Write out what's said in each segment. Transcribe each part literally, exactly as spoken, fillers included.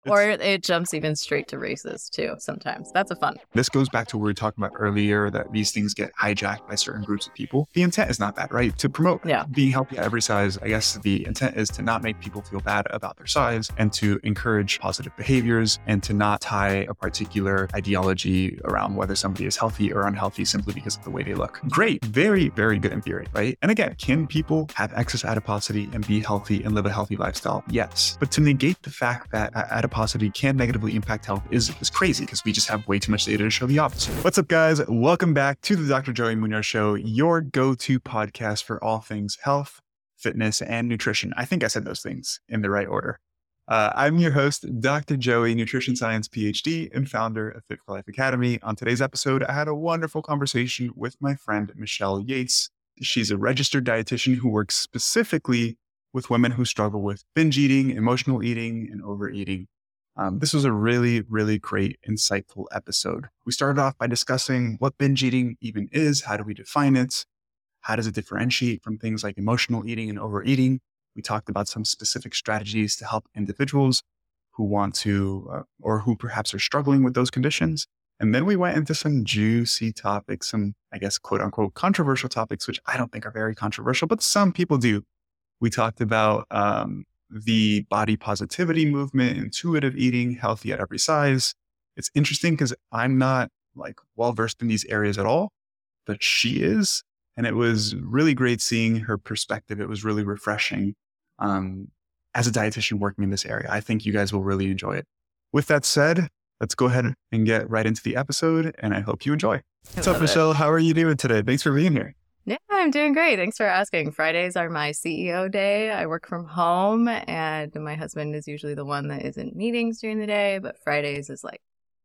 Or it jumps even straight to races too sometimes. That's a fun. This goes back to what we were talking about earlier, that these things get hijacked by certain groups of people. The intent is not that, right? To promote yeah. being healthy at every size, I guess the intent is to not make people feel bad about their size and to encourage positive behaviors and to not tie a particular ideology around whether somebody is healthy or unhealthy simply because of the way they look. Great. Very, very good in theory, right? And again, can people have excess adiposity and be healthy and live a healthy lifestyle? Yes. But to negate the fact that adiposity can negatively impact health is, is crazy because we just have way too much data to show the opposite. What's up, guys? Welcome back to the Doctor Joey Munoz Show, your go-to podcast for all things health, fitness, and nutrition. I think I said those things in the right order. Uh, I'm your host, Doctor Joey, nutrition science PhD and founder of Fit for Life Academy. On today's episode, I had a wonderful conversation with my friend, Michelle Yates. She's a registered dietitian who works specifically with women who struggle with binge eating, emotional eating, and overeating. Um, this was a really, really great, insightful episode. We started off by discussing what binge eating even is, how do we define it, how does it differentiate from things like emotional eating and overeating. We talked about some specific strategies to help individuals who want to, uh, or who perhaps are struggling with those conditions. And then we went into some juicy topics, some, I guess, quote unquote, controversial topics, which I don't think are very controversial, but some people do. We talked about um, the body positivity movement, intuitive eating, healthy at every size. It's interesting because I'm not like well-versed in these areas at all, but she is. And it was really great seeing her perspective. It was really refreshing um, as a dietitian working in this area. I think you guys will really enjoy it. With that said, let's go ahead and get right into the episode, and I hope you enjoy. What's up, Michelle? How are you doing today? Thanks for being here. Yeah, I'm doing great. Thanks for asking. Fridays are my C E O day. I work from home, and my husband is usually the one that is in meetings during the day, but Fridays is like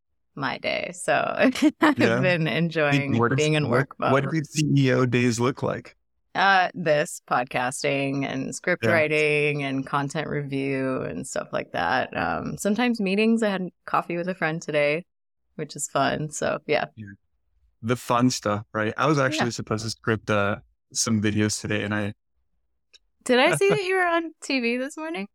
my day. So I've yeah. been enjoying what, being in work mode. What do C E O days look like? Uh, this podcasting and script yeah. writing and content review and stuff like that. Um, sometimes meetings. I had coffee with a friend today, which is fun. So yeah. yeah. The fun stuff, right? I was actually yeah. supposed to script uh, some videos today, and I... Did I see that you were on T V this morning?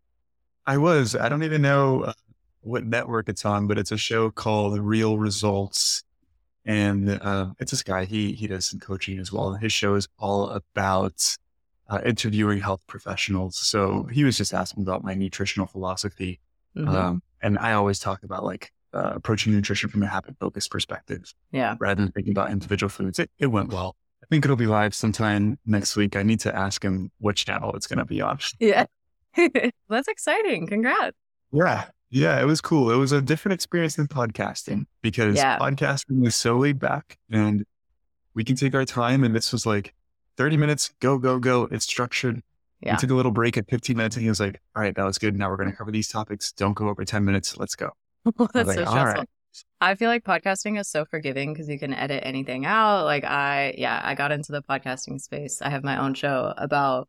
I was. I don't even know uh, what network it's on, but it's a show called Real Results. And uh, it's this guy, he he does some coaching as well. His show is all about uh, interviewing health professionals. So he was just asking about my nutritional philosophy. Mm-hmm. Um, and I always talk about like uh, approaching nutrition from a habit-focused perspective. Yeah. Rather than thinking about individual foods. It, it went well. I think it'll be live sometime next week. I need to ask him which channel it's going to be on. Yeah. That's exciting. Congrats. Yeah. Yeah, it was cool. It was a different experience than podcasting because yeah. podcasting is so laid back and we can take our time. And this was like thirty minutes, go, go, go. It's structured. Yeah. We took a little break at fifteen minutes and he was like, all right, that was good. Now we're going to cover these topics. Don't go over ten minutes. Let's go. That's like, so stressful. Right. I feel like podcasting is so forgiving because you can edit anything out. Like I, yeah, I got into the podcasting space. I have my own show about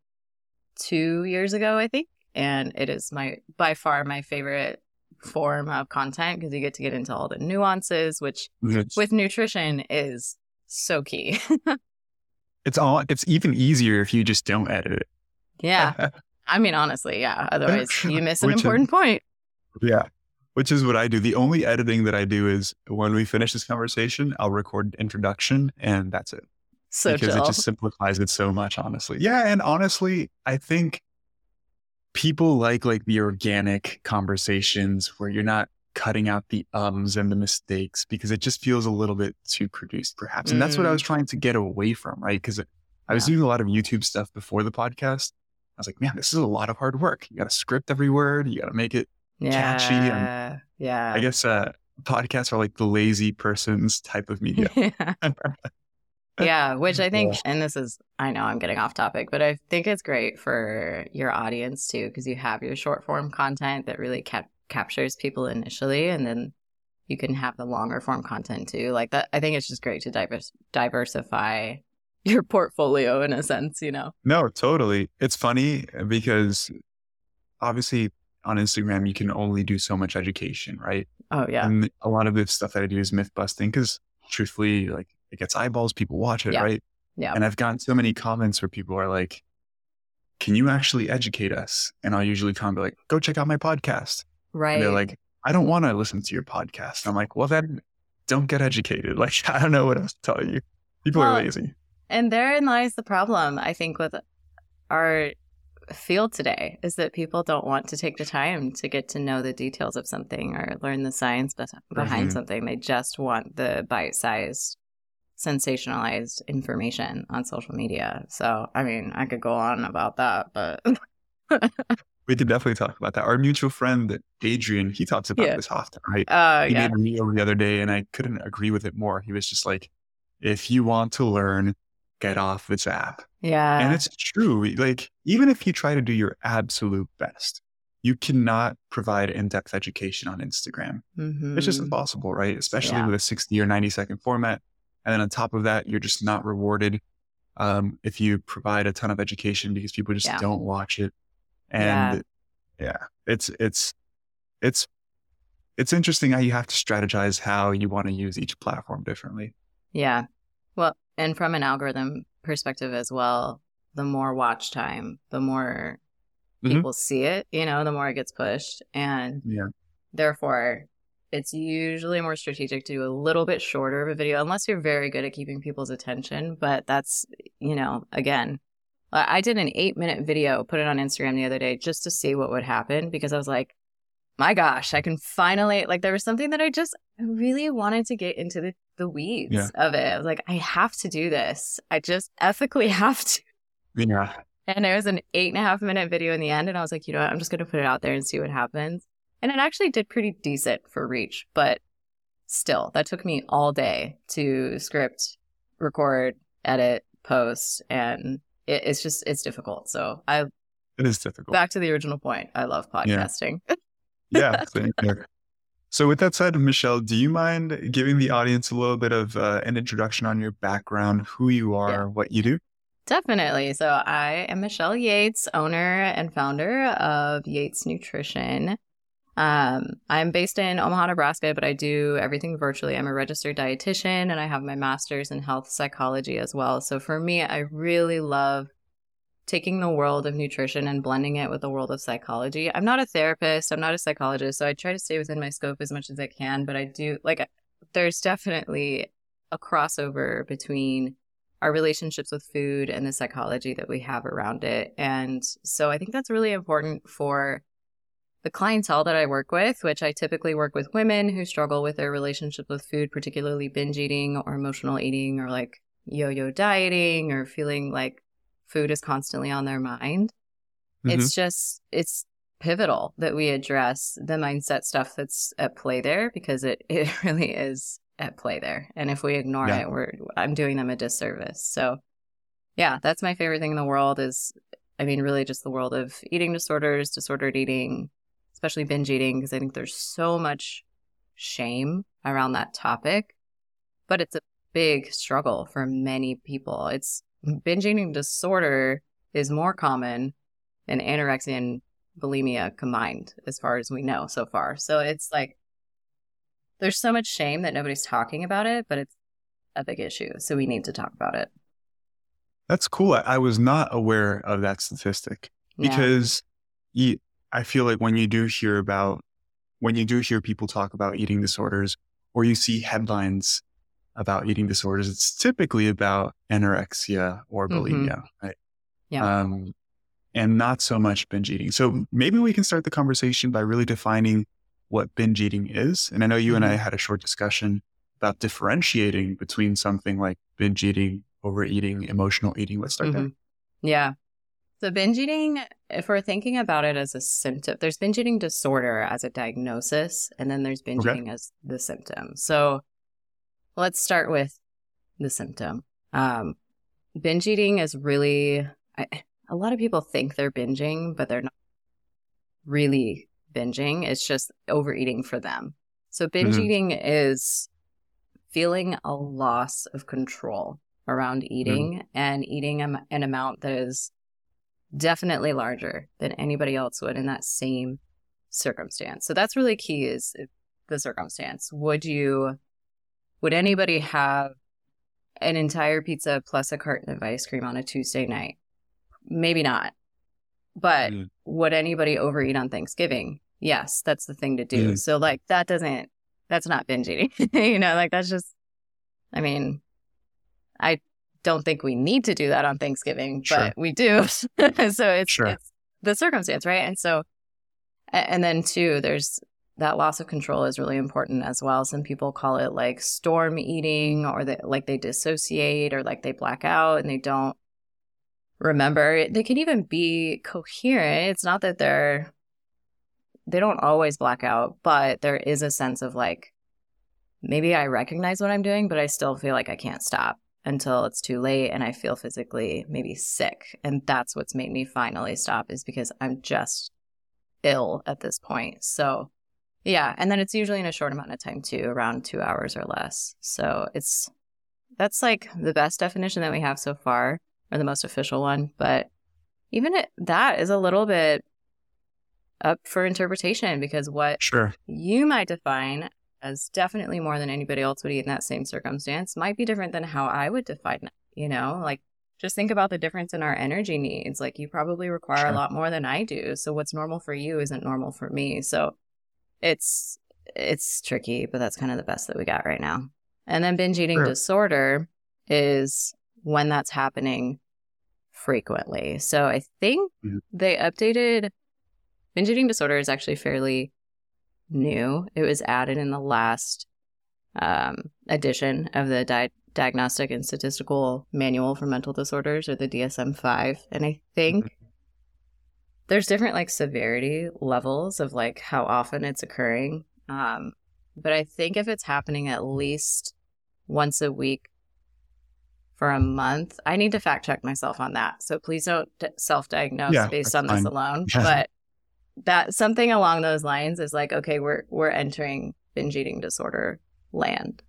two years ago, I think. And it is my, by far my favorite form of content because you get to get into all the nuances, which yes. with nutrition is so key. It's all, it's even easier if you just don't edit it. Yeah. I mean, honestly, yeah. Otherwise you miss an important is, point. Yeah. Which is what I do. The only editing that I do is when we finish this conversation, I'll record an introduction and that's it. So Because chill. It just simplifies it so much, honestly. Yeah. And honestly, I think people like like the organic conversations where you're not cutting out the ums and the mistakes because it just feels a little bit too produced perhaps. And mm. that's what I was trying to get away from, right? Because I was yeah. doing a lot of YouTube stuff before the podcast. I was like, man, this is a lot of hard work. You got to script every word. You got to make it yeah. catchy. And yeah. I guess uh, podcasts are like the lazy person's type of media. yeah. Yeah, which I think, and this is, I know I'm getting off topic, but I think it's great for your audience too, because you have your short form content that really cap- captures people initially, and then you can have the longer form content too. Like that, I think it's just great to divers- diversify your portfolio in a sense, you know? No, totally. It's funny because obviously on Instagram, you can only do so much education, right? Oh, yeah. And a lot of the stuff that I do is myth busting because truthfully, like, it gets eyeballs, people watch it, yeah. right? Yeah. And I've gotten so many comments where people are like, can you actually educate us? And I'll usually comment like, go check out my podcast. And they're Right. like, I don't want to listen to your podcast. I'm like, well, then don't get educated. Like, I don't know what else to tell you. People are Well, lazy. and therein lies the problem, I think, with our field today, is that people don't want to take the time to get to know the details of something or learn the science be- behind Mhm. something. They just want the bite-sized, sensationalized information on social media. So, I mean, I could go on about that, but We could definitely talk about that. Our mutual friend, Adrian, he talks about yeah. this often, right? Oh, He yeah. made a reel the other day and I couldn't agree with it more. He was just like, if you want to learn, get off this app. Yeah. And it's true. Like, even if you try to do your absolute best, you cannot provide in-depth education on Instagram. Mm-hmm. It's just impossible, right? Especially Yeah. with a sixty or ninety second format. And then on top of that, you're just not rewarded um, if you provide a ton of education because people just Yeah. don't watch it. Yeah. And yeah, it's, it's, it's, it's interesting how you have to strategize how you want to use each platform differently. Yeah. Well, and from an algorithm perspective as well, the more watch time, the more Mhm. people see it, you know, the more it gets pushed. And Yeah. therefore, it's usually more strategic to do a little bit shorter of a video, unless you're very good at keeping people's attention. But that's, you know, again, I I did an eight minute video, put it on Instagram the other day just to see what would happen, because I was like, my gosh, I can finally, like, there was something that I just really wanted to get into the, the weeds Yeah. of it. I was like, I have to do this. I just ethically have to. Yeah. And it was an eight and a half minute video in the end. And I was like, you know what? I'm just going to put it out there and see what happens. And it actually did pretty decent for reach. But still, that took me all day to script, record, edit, post. And it, it's just, it's difficult. So I, It is difficult. back to the original point, I love podcasting. Yeah. Same here. So with that said, Michelle, do you mind giving the audience a little bit of uh, an introduction on your background, who you are, Yeah. what you do? Definitely. So I am Michelle Yates, owner and founder of Yates Nutrition. Um, I'm based in Omaha, Nebraska, but I do everything virtually. I'm a registered dietitian and I have my master's in health psychology as well. So for me, I really love taking the world of nutrition and blending it with the world of psychology. I'm not a therapist. I'm not a psychologist. So I try to stay within my scope as much as I can, but I do like, there's definitely a crossover between our relationships with food and the psychology that we have around it. And so I think that's really important for the clientele that I work with, which I typically work with women who struggle with their relationship with food, particularly binge eating or emotional eating or like yo-yo dieting or feeling like food is constantly on their mind. Mhm. It's just, it's pivotal that we address the mindset stuff that's at play there, because it, it really is at play there. And if we ignore Yeah. it, we're, I'm doing them a disservice. So yeah, that's my favorite thing in the world is, I mean, really just the world of eating disorders, disordered eating, especially binge eating, because I think there's so much shame around that topic, but it's a big struggle for many people. It's binge eating disorder is more common than anorexia and bulimia combined, as far as we know so far. So it's like, there's so much shame that nobody's talking about it, but it's a big issue. So we need to talk about it. That's cool. I, I was not aware of that statistic Yeah. because you, I feel like when you do hear about, when you do hear people talk about eating disorders or you see headlines about eating disorders, it's typically about anorexia or Mhm. bulimia, right? Yeah. Um, and not so much binge eating. So maybe we can start the conversation by really defining what binge eating is. And I know you and I Mhm. had a short discussion about differentiating between something like binge eating, overeating, emotional eating. Let's start there. Mhm. Yeah. So binge eating, if we're thinking about it as a symptom, there's binge eating disorder as a diagnosis, and then there's binge Okay. eating as the symptom. So let's start with the symptom. Um, binge eating is really, I, a lot of people think they're binging, but they're not really binging. It's just overeating for them. So binge Mhm. eating is feeling a loss of control around eating and eating am- an amount that is definitely larger than anybody else would in that same circumstance. So that's really key, is the circumstance. Would you, would anybody have an entire pizza plus a carton of ice cream on a Tuesday night? Maybe not. But Mm. would anybody overeat on Thanksgiving? yes, that's the thing to do. Mm. So like that doesn't, that's not binge eating, you know, like that's just, I mean, I don't think we need to do that on Thanksgiving, Sure. but we do. So it's, Sure. it's the circumstance, right? And so, and then too, there's that loss of control is really important as well. Some people call it like storm eating, or that like they dissociate, or like they black out and they don't remember. They can even be coherent. It's not that they're, they don't always black out, but there is a sense of like, maybe I recognize what I'm doing, but I still feel like I can't stop until it's too late and I feel physically maybe sick. And that's what's made me finally stop, is because I'm just ill at this point. So yeah. And then it's usually in a short amount of time too, around two hours or less. So it's, that's like the best definition that we have so far, or the most official one. But even it, that is a little bit up for interpretation, because what Sure. you might define as definitely more than anybody else would eat in that same circumstance might be different than how I would define it. You know, like just think about the difference in our energy needs. Like you probably require Sure. a lot more than I do. So what's normal for you isn't normal for me. So it's, it's tricky, but that's kind of the best that we got right now. And then binge eating Sure. disorder is when that's happening frequently. So I think Mhm. they updated, binge eating disorder is actually fairly new. It was added in the last um, edition of the Di- Diagnostic and Statistical Manual for Mental Disorders, or the D S M five. And I think there's different like severity levels of like how often it's occurring. Um, but I think if it's happening at least once a week for a month, I need to fact check myself on that. So please don't d- self-diagnose Yeah, based that's on this fine. alone. Yeah. But that something along those lines is like, okay, we're we're entering binge eating disorder land.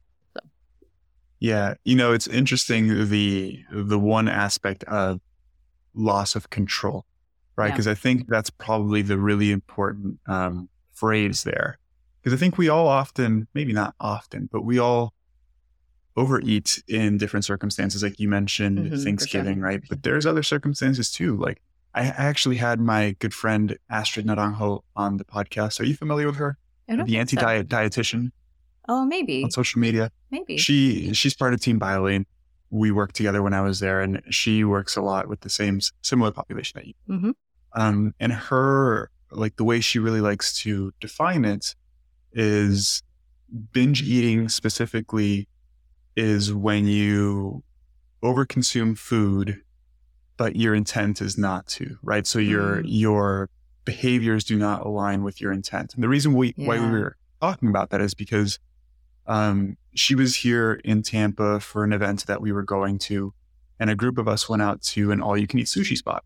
Yeah. You know, it's interesting, the the one aspect of loss of control, right? Yeah. Because I think that's probably the really important um, phrase there. Because I think we all often, maybe not often, but we all overeat in different circumstances. Like you mentioned, Mhm, for sure. Thanksgiving, right? But there's other circumstances too. Like I I actually had my good friend Astrid Naranjo on the podcast. Are you familiar with her? I don't The think so. anti-diet dietitian Oh, maybe. on social media. Maybe. She she's part of Team BioLane. We worked together when I was there, and she works a lot with the same similar population that you. Mm-hmm. Um, and her, like the way she really likes to define it is binge eating specifically is when you overconsume food, but your intent is not to, right? So your Mm. your behaviors do not align with your intent. And the reason we why we Yeah. were talking about that is because um, she was here in Tampa for an event that we were going to, and a group of us went out to an all-you-can-eat sushi spot.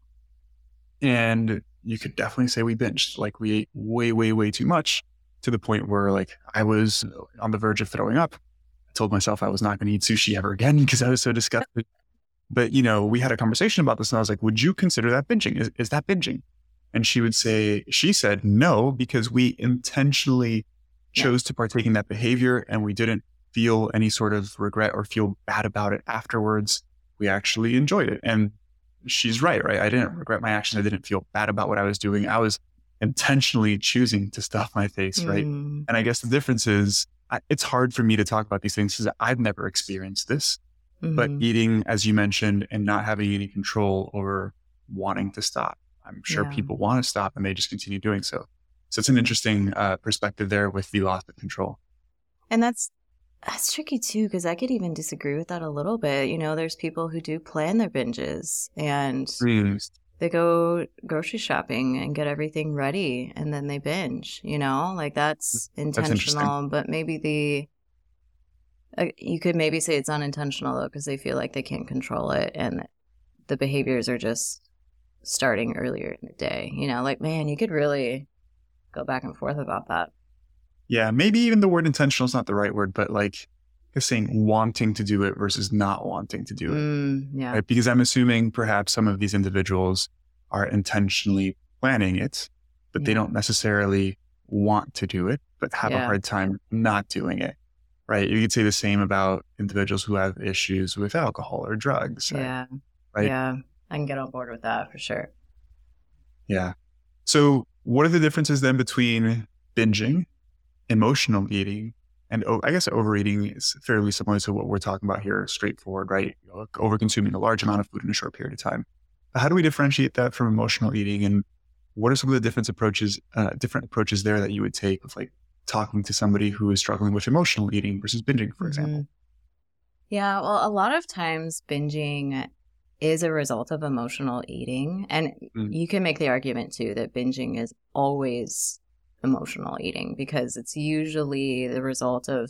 And you could definitely say we binged. Like we ate way, way, way too much, to the point where like I was on the verge of throwing up. I told myself I was not going to eat sushi ever again because I was so disgusted. But, you know, we had a conversation about this, and I was like, would you consider that binging? Is, is that binging? And she would say, she said, no, because we intentionally chose to partake in that behavior, and we didn't feel any sort of regret or feel bad about it afterwards. We actually enjoyed it. And she's right, right? I didn't regret my action. I didn't feel bad about what I was doing. I was intentionally choosing to stuff my face, right? Mm. And I guess the difference is I, it's hard for me to talk about these things because I've never experienced this. But Mhm. eating, as you mentioned, and not having any control over wanting to stop. I'm sure Yeah. people want to stop and they just continue doing so. So it's an interesting uh, perspective there with the loss of control. And that's that's tricky too, because I could even disagree with that a little bit. You know, there's people who do plan their binges and Mm. they go grocery shopping and get everything ready and then they binge, you know, like that's interesting. intentional, but maybe the, uh, you could maybe say it's unintentional though, because they feel like they can't control it and the behaviors are just starting earlier in the day, you know, like, man, you could really go back and forth about that. Yeah, maybe even the word intentional is not the right word, but like just saying wanting to do it versus not wanting to do it. Mm, yeah. Right? Because I'm assuming perhaps some of these individuals are intentionally planning it, but they Yeah. don't necessarily want to do it, but have a Yeah. hard time not doing it. Right? You could say the same about individuals who have issues with alcohol or drugs. Right? Yeah. Right? Yeah. I can get on board with that for sure. Yeah. So what are the differences then between binging, emotional eating, and oh, I guess overeating is fairly similar to what we're talking about here, straightforward, right? You know, over-consuming a large amount of food in a short period of time. But how do we differentiate that from emotional eating? And what are some of the different approaches, uh, different approaches there that you would take with like talking to somebody who is struggling with emotional eating versus binging, for example? Mm-hmm. Yeah, well, a lot of times binging is a result of emotional eating. And mm. you can make the argument too that binging is always emotional eating because it's usually the result of,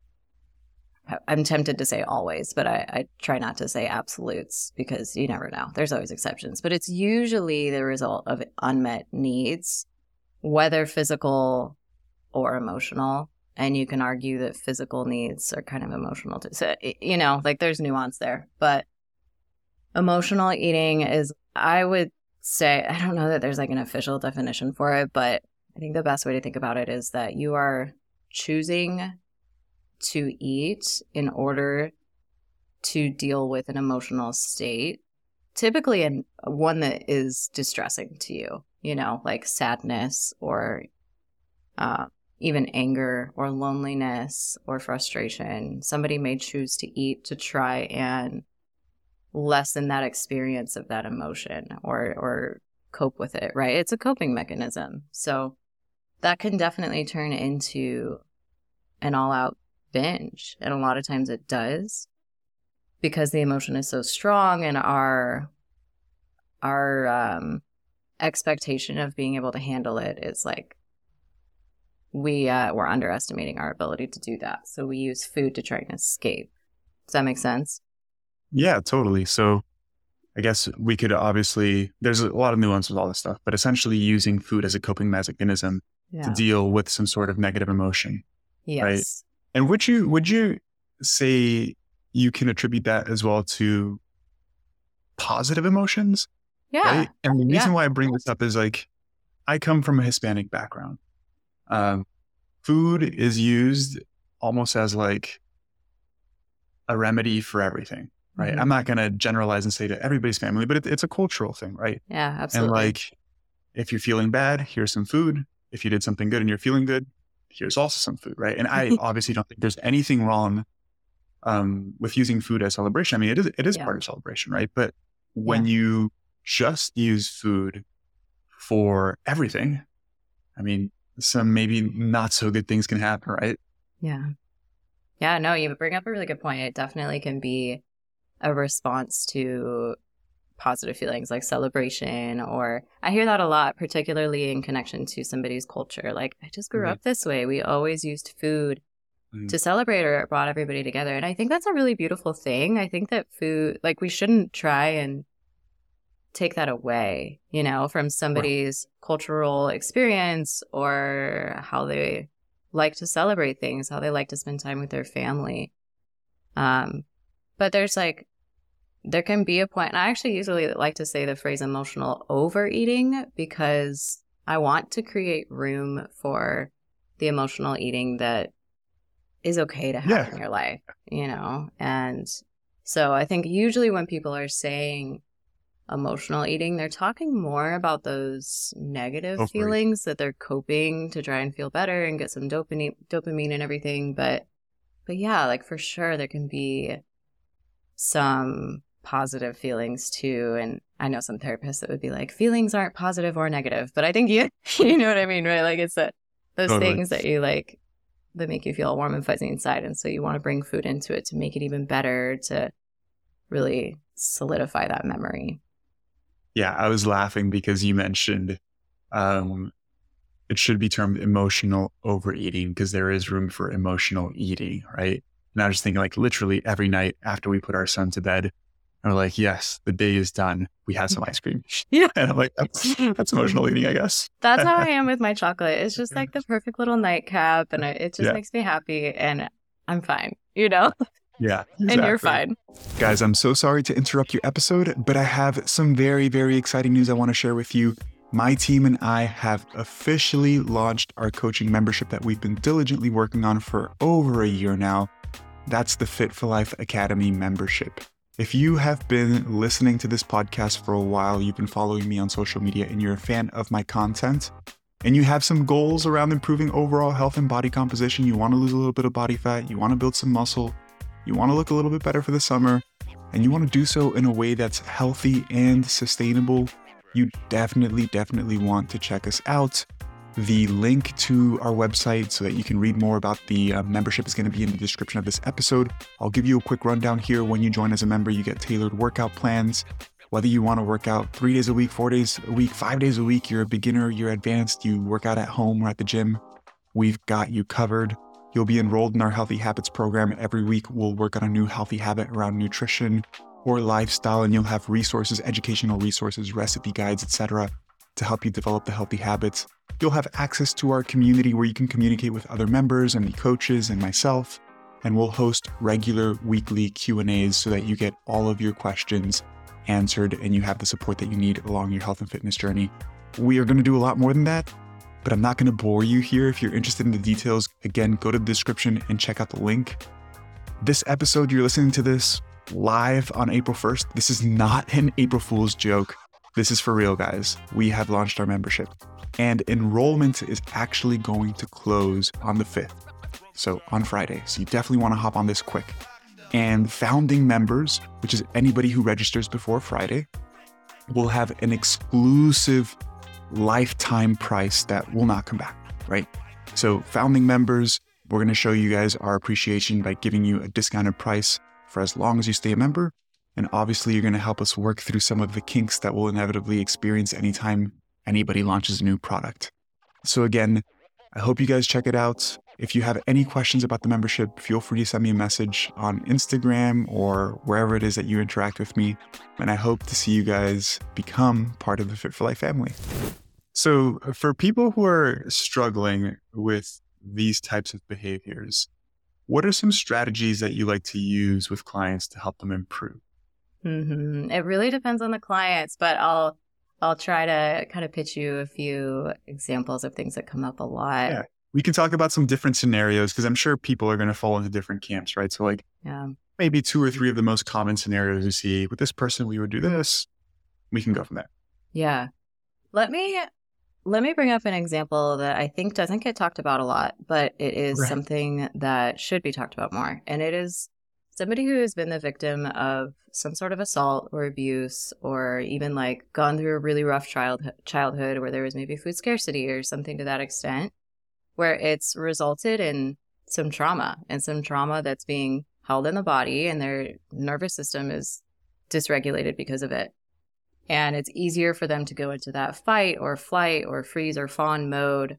I'm tempted to say always, but I, I try not to say absolutes because you never know. There's always exceptions, but it's usually the result of unmet needs, whether physical or emotional. And you can argue that physical needs are kind of emotional too. So, you know, like there's nuance there, but emotional eating is, I would say, I don't know that there's like an official definition for it, but I think the best way to think about it is that you are choosing to eat in order to deal with an emotional state, typically in one that is distressing to you, you know, like sadness or uh, even anger or loneliness or frustration. Somebody may choose to eat to try and lessen that experience of that emotion or or cope with it, right? It's a coping mechanism. So that can definitely turn into an all-out binge. And a lot of times it does because the emotion is so strong and our our um, expectation of being able to handle it is like we, uh, we're underestimating our ability to do that. So we use food to try and escape. Does that make sense? Yeah, totally. So I guess we could obviously, there's a lot of nuance with all this stuff, but essentially using food as a coping mechanism yeah. to deal with some sort of negative emotion. Yes. Right. And would you, would you say you can attribute that as well to positive emotions? Yeah. Right? And the reason yeah. why I bring this up is like, I come from a Hispanic background. Um, food is used almost as like a remedy for everything. Right. Mm-hmm. I'm not going to generalize and say to everybody's family, but it, it's a cultural thing. Right. Yeah, absolutely. And like, if you're feeling bad, here's some food. If you did something good and you're feeling good, here's also some food. Right. And I obviously don't think there's anything wrong um, with using food as celebration. I mean, it is, it is yeah. part of celebration. Right. But when yeah. you just use food for everything, I mean, some maybe not so good things can happen. Right. Yeah. Yeah. No, you bring up a really good point. It definitely can be a response to positive feelings like celebration, or I hear that a lot, particularly in connection to somebody's culture. Like, I just grew mm-hmm. up this way. We always used food mm-hmm. to celebrate, or it brought everybody together. And I think that's a really beautiful thing. I think that food, like, we shouldn't try and take that away, you know, from somebody's right. cultural experience or how they like to celebrate things, how they like to spend time with their family. Um, but there's like, there can be a point, and I actually usually like to say the phrase emotional overeating because I want to create room for the emotional eating that is okay to have yeah. in your life, you know? And so I think usually when people are saying emotional eating, they're talking more about those negative oh, feelings that they're coping to try and feel better and get some dopamine, dopamine and everything. But, but yeah, like for sure there can be some positive feelings too. And I know some therapists that would be like, feelings aren't positive or negative, but I think you, you know what I mean, right? Like it's that those totally. things that you like, that make you feel warm and fuzzy inside. And so you want to bring food into it to make it even better, to really solidify that memory. Yeah. I was laughing because you mentioned, um, it should be termed emotional overeating because there is room for emotional eating, right? And I was just thinking like literally every night after we put our son to bed, we're like, yes, the day is done. We had some ice cream. Yeah. And I'm like, that's, that's emotional eating, I guess. That's how I am with my chocolate. It's just like the perfect little nightcap, and it just yeah. makes me happy, and I'm fine, you know? Yeah. Exactly. And you're fine. Guys, I'm so sorry to interrupt your episode, but I have some very, very exciting news I want to share with you. My team and I have officially launched our coaching membership that we've been diligently working on for over a year now. That's the Fit for Life Academy membership. If you have been listening to this podcast for a while, you've been following me on social media, and you're a fan of my content, and you have some goals around improving overall health and body composition, you want to lose a little bit of body fat, you want to build some muscle, you want to look a little bit better for the summer, and you want to do so in a way that's healthy and sustainable, you definitely, definitely want to check us out. The link to our website so that you can read more about the uh, membership is going to be in the description of this episode. I'll give you a quick rundown here. When you join as a member, you get tailored workout plans. Whether you want to work out three days a week, four days a week, five days a week, you're a beginner, you're advanced, you work out at home or at the gym, we've got you covered. You'll be enrolled in our Healthy Habits program. Every week, we'll work on a new healthy habit around nutrition or lifestyle, and you'll have resources, educational resources, recipe guides, et cetera, to help you develop the healthy habits. You'll have access to our community where you can communicate with other members and the coaches and myself, and we'll host regular weekly Q and A's so that you get all of your questions answered and you have the support that you need along your health and fitness journey. We are going to do a lot more than that, but I'm not going to bore you here. If you're interested in the details, again, go to the description and check out the link. This episode, you're listening to this live on April first. This is not an April Fool's joke. This is for real, guys. We have launched our membership and enrollment is actually going to close on the fifth. So on Friday. So you definitely want to hop on this quick. And founding members, which is anybody who registers before Friday, will have an exclusive lifetime price that will not come back, right? So founding members, we're going to show you guys our appreciation by giving you a discounted price for as long as you stay a member. And obviously, you're going to help us work through some of the kinks that we'll inevitably experience anytime anybody launches a new product. So again, I hope you guys check it out. If you have any questions about the membership, feel free to send me a message on Instagram or wherever it is that you interact with me. And I hope to see you guys become part of the Fit for Life family. So for people who are struggling with these types of behaviors, what are some strategies that you like to use with clients to help them improve? Mm-hmm. It really depends on the clients, but I'll I'll try to kind of pitch you a few examples of things that come up a lot. Yeah. We can talk about some different scenarios because I'm sure people are going to fall into different camps, right? So like yeah. maybe two or three of the most common scenarios you see. With this person, we would do this. We can go from there. Yeah. Let me let me bring up an example that I think doesn't get talked about a lot, but it is Right. something that should be talked about more. And it is somebody who has been the victim of some sort of assault or abuse, or even like gone through a really rough child childhood where there was maybe food scarcity or something to that extent, where it's resulted in some trauma and some trauma that's being held in the body and their nervous system is dysregulated because of it. And it's easier for them to go into that fight or flight or freeze or fawn mode.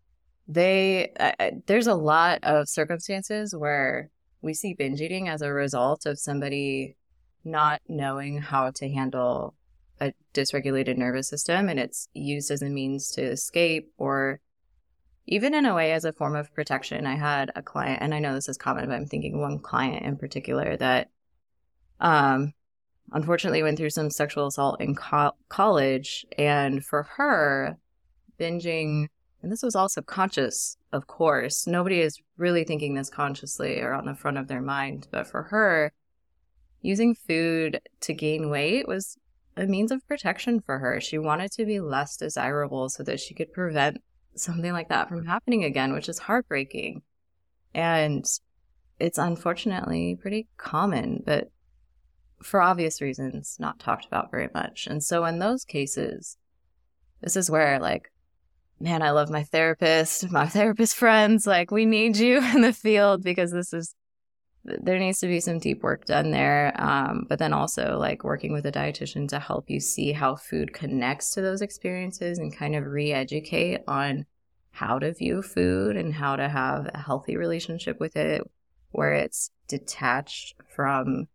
They, uh, there's a lot of circumstances where we see binge eating as a result of somebody not knowing how to handle a dysregulated nervous system, and it's used as a means to escape or even in a way as a form of protection. I had a client, and I know this is common, but I'm thinking one client in particular that um, unfortunately went through some sexual assault in co- college. And for her, binging, and this was all subconscious, of course, nobody is really thinking this consciously or on the front of their mind. But for her, using food to gain weight was a means of protection for her. She wanted to be less desirable so that she could prevent something like that from happening again, which is heartbreaking. And it's unfortunately pretty common, but for obvious reasons, not talked about very much. And so in those cases, this is where, like, man, I love my therapist, my therapist friends, like, we need you in the field because this is, there needs to be some deep work done there. Um, but then also like working with a dietitian to help you see how food connects to those experiences and kind of re-educate on how to view food and how to have a healthy relationship with it, where it's detached from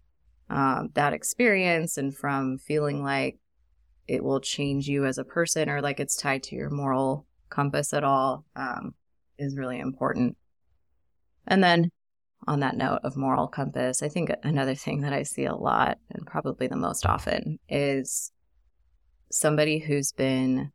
um, that experience and from feeling like it will change you as a person or like it's tied to your moral compass at all, um, is really important. And then on that note of moral compass, I think another thing that I see a lot and probably the most often is somebody who's been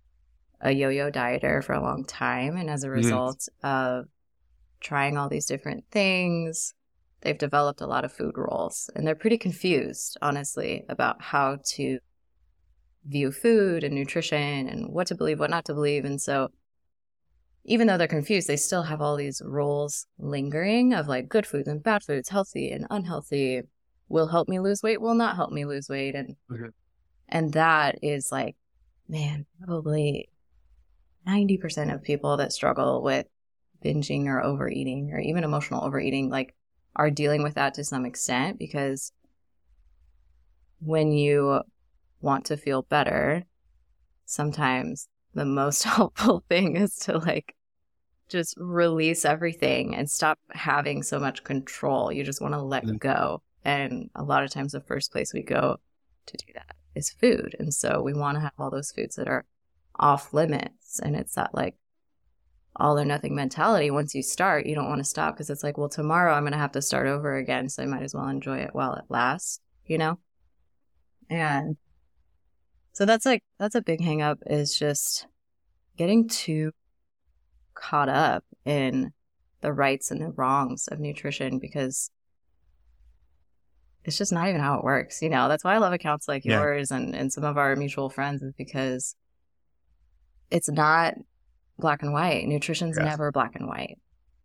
a yo-yo dieter for a long time. And as a result mm-hmm. of trying all these different things, they've developed a lot of food rules. And they're pretty confused, honestly, about how to view food and nutrition and what to believe, what not to believe. And so even though they're confused, they still have all these rules lingering of like good foods and bad foods, healthy and unhealthy, will help me lose weight, will not help me lose weight. And Okay. and that is like, man, probably ninety percent of people that struggle with binging or overeating or even emotional overeating, like are dealing with that to some extent, because when you want to feel better, sometimes the most helpful thing is to like just release everything and stop having so much control. You just want to let Mhm. go. And a lot of times the first place we go to do that is food. And so we want to have all those foods that are off limits. And it's that like all or nothing mentality. Once you start, you don't want to stop, because it's like, well, tomorrow I'm going to have to start over again. So I might as well enjoy it while it lasts, you know? And so that's like, that's a big hang up, is just getting too caught up in the rights and the wrongs of nutrition, because it's just not even how it works. You know, that's why I love accounts like Yeah. yours and, and some of our mutual friends, is because it's not black and white. Nutrition's Yes. never black and white.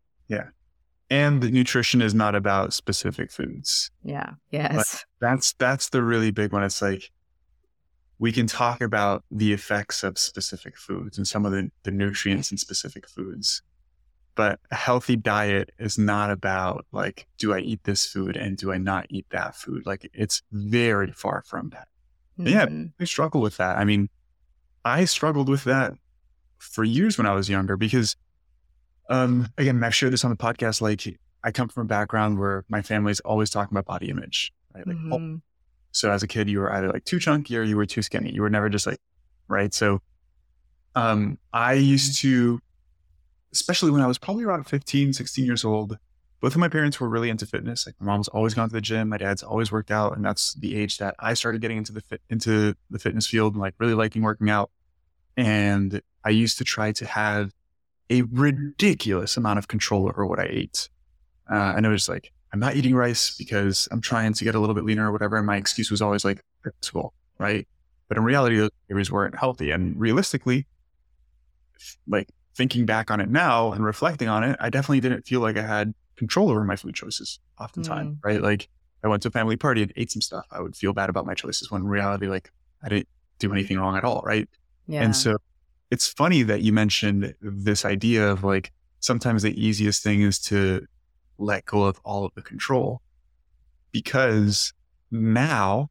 And the nutrition is not about specific foods. Yeah. Yes. That's that's the really big one. It's like we can talk about the effects of specific foods and some of the, the nutrients in specific foods. But a healthy diet is not about like, do I eat this food and do I not eat that food? Like, it's very far from that. Yeah, Mhm. I struggle with that. I mean, I struggled with that for years when I was younger, because um, again, I've shared this on the podcast, like I come from a background where my family's always talking about body image, right? Like, oh, Mhm. so as a kid, you were either like too chunky or you were too skinny. You were never just like, right? So um, I used to, especially when I was probably around fifteen, sixteen years old, both of my parents were really into fitness. Like my mom's always gone to the gym. My dad's always worked out. And that's the age that I started getting into the fit, into the fitness field and like really liking working out. And I used to try to have a ridiculous amount of control over what I ate. Uh, and it was like, I'm not eating rice because I'm trying to get a little bit leaner or whatever. And my excuse was always like, school, right? But in reality, those areas weren't healthy. And realistically, like thinking back on it now and reflecting on it, I definitely didn't feel like I had control over my food choices oftentimes, Mm. right? Like I went to a family party and ate some stuff. I would feel bad about my choices when in reality, like I didn't do anything wrong at all, right? Yeah. And so it's funny that you mentioned this idea of like, sometimes the easiest thing is to let go of all of the control, because now,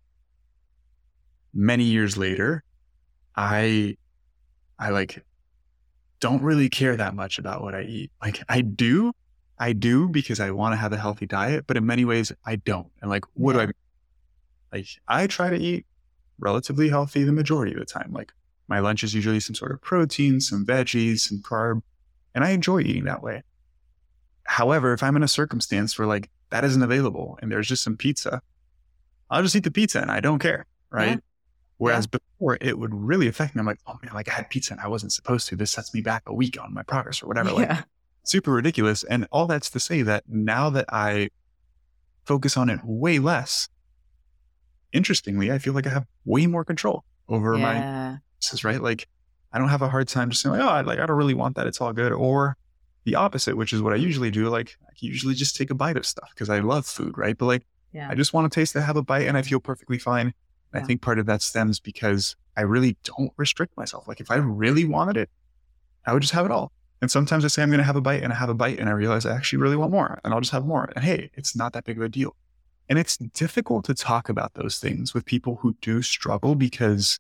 many years later, I, I like don't really care that much about what I eat. Like I do, I do because I want to have a healthy diet, but in many ways I don't. And like, what Yeah. do I, like, I try to eat relatively healthy the majority of the time. Like my lunch is usually some sort of protein, some veggies, some carb, and I enjoy eating that way. However, if I'm in a circumstance where like that isn't available and there's just some pizza, I'll just eat the pizza and I don't care, right? Yeah. Whereas before it would really affect me. I'm like, oh man, like I had pizza and I wasn't supposed to. This sets me back a week on my progress or whatever. Like Yeah. super ridiculous. And all that's to say that now that I focus on it way less, interestingly, I feel like I have way more control over my Yeah. choices, right? Like I don't have a hard time just saying like, oh, I, like, I don't really want that. It's all good. Or the opposite, which is what I usually do. Like I usually just take a bite of stuff because I love food, right? But like, Yeah. I just want to taste it, have a bite, and I feel perfectly fine. And Yeah. I think part of that stems because I really don't restrict myself. Like if I really wanted it, I would just have it all. And sometimes I say I'm going to have a bite and I have a bite and I realize I actually really want more and I'll just have more. And hey, it's not that big of a deal. And it's difficult to talk about those things with people who do struggle, because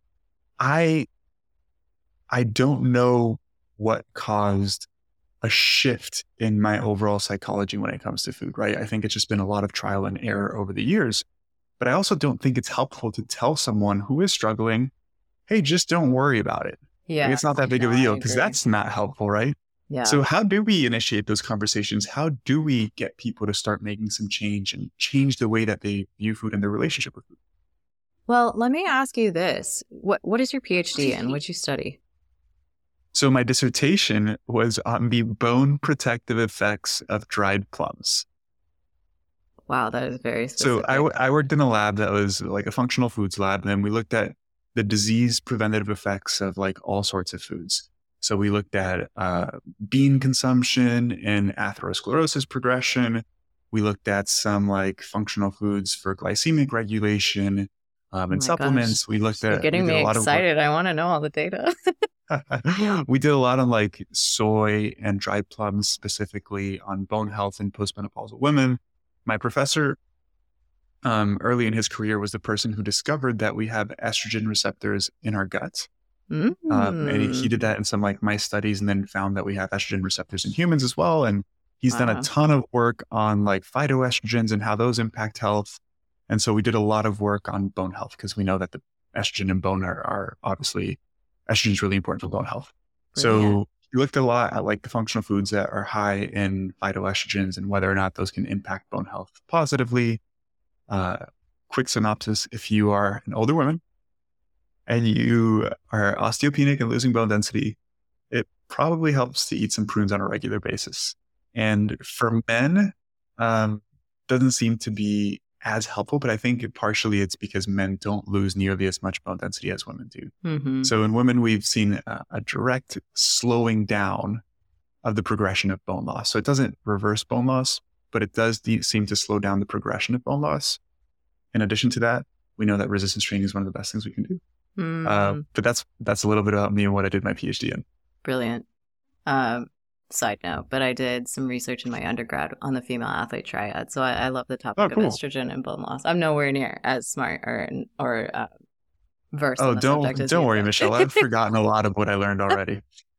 I, I don't know what caused a shift in my overall psychology when it comes to food, right? I think it's just been a lot of trial and error over the years. But I also don't think it's helpful to tell someone who is struggling, hey, just don't worry about it. Yeah. Like, it's not that big No, of a I deal, because agree. that's not helpful, right? Yeah. So how do we initiate those conversations? How do we get people to start making some change and change the way that they view food and their relationship with food? Well, let me ask you this. What What is your PhD in? What'd you study? So my dissertation was on the bone protective effects of dried plums. Wow, that is very So specific. I, w- I worked in a lab that was like a functional foods lab, and we looked at the disease preventative effects of like all sorts of foods. So we looked at uh, bean consumption and atherosclerosis progression. We looked at some like functional foods for glycemic regulation um, and Oh my supplements. gosh. We looked You're at, we getting did me a lot of work. excited. I want to know all the data. We did a lot on like soy and dried plums, specifically on bone health in postmenopausal women. My professor um, early in his career was the person who discovered that we have estrogen receptors in our gut. Mm. Um, and he, he did that in some like mice studies and then found that we have estrogen receptors in humans as well. And he's Wow. done a ton of work on like phytoestrogens and how those impact health. And so we did a lot of work on bone health because we know that the estrogen and bone are, are obviously, estrogen is really important for bone health. Brilliant. So we looked a lot at like the functional foods that are high in phytoestrogens and whether or not those can impact bone health positively. Uh, quick synopsis, if you are an older woman and you are osteopenic and losing bone density, it probably helps to eat some prunes on a regular basis. And for men, um, doesn't seem to be as helpful, but I think partially it's because men don't lose nearly as much bone density as women do. Mm-hmm. So in women, we've seen a, a direct slowing down of the progression of bone loss. So it doesn't reverse bone loss, but it does de- seem to slow down the progression of bone loss. In addition to that, we know that resistance training is one of the best things we can do. Mm. Uh, but that's that's a little bit about me and what I did my PhD in. Brilliant. Um, side note, but I did some research in my undergrad on the female athlete triad. So I, I love the topic Oh, cool. of estrogen and bone loss. I'm nowhere near as smart or or uh, versed Oh, on the don't subject as don't you, worry, but- Michelle. I've forgotten a lot of what I learned already.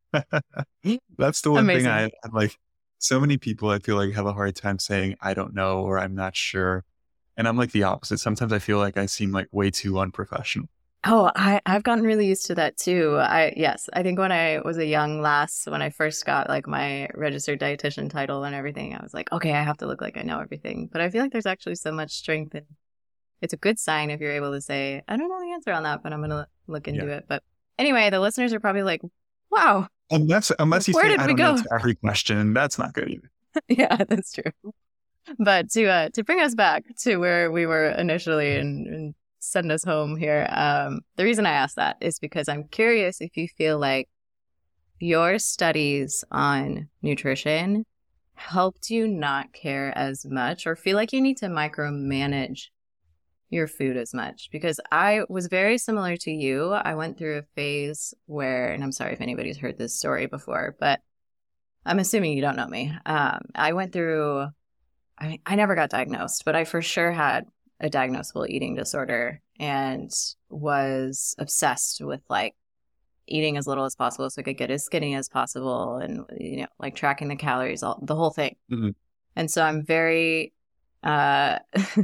That's the one Amazing. thing I I'm like. So many people I feel like have a hard time saying I don't know or I'm not sure, and I'm like the opposite. Sometimes I feel like I seem like way too unprofessional. Oh, I, I've gotten really used to that too. I yes, I think when I was a young lass, when I first got like my registered dietitian title and everything, I was like, okay, I have to look like I know everything. But I feel like there's actually so much strength, and it's a good sign if you're able to say, I don't know the answer on that, but I'm gonna look into Yeah. it. But anyway, the listeners are probably like, wow, Unless unless you Where say did I we don't know go? to every question, that's not good either. yeah, that's true. But to uh, to bring us back to where we were initially and, and send us home here, um, the reason I asked that is because I'm curious if you feel like your studies on nutrition helped you not care as much or feel like you need to micromanage your food as much. Because I was very similar to you. I went through a phase where, and I'm sorry if anybody's heard this story before, but I'm assuming you don't know me. Um, I went through, I mean, I never got diagnosed, but I for sure had a diagnosable eating disorder and was obsessed with like eating as little as possible so I could get as skinny as possible and, you know, like tracking the calories, all the whole thing. Mm-hmm. And so I'm very, uh,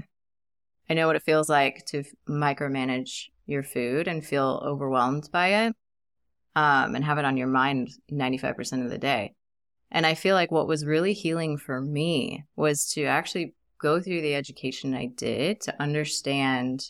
I know what it feels like to micromanage your food and feel overwhelmed by it, um, and have it on your mind ninety-five percent of the day. And I feel like what was really healing for me was to actually go through the education I did to understand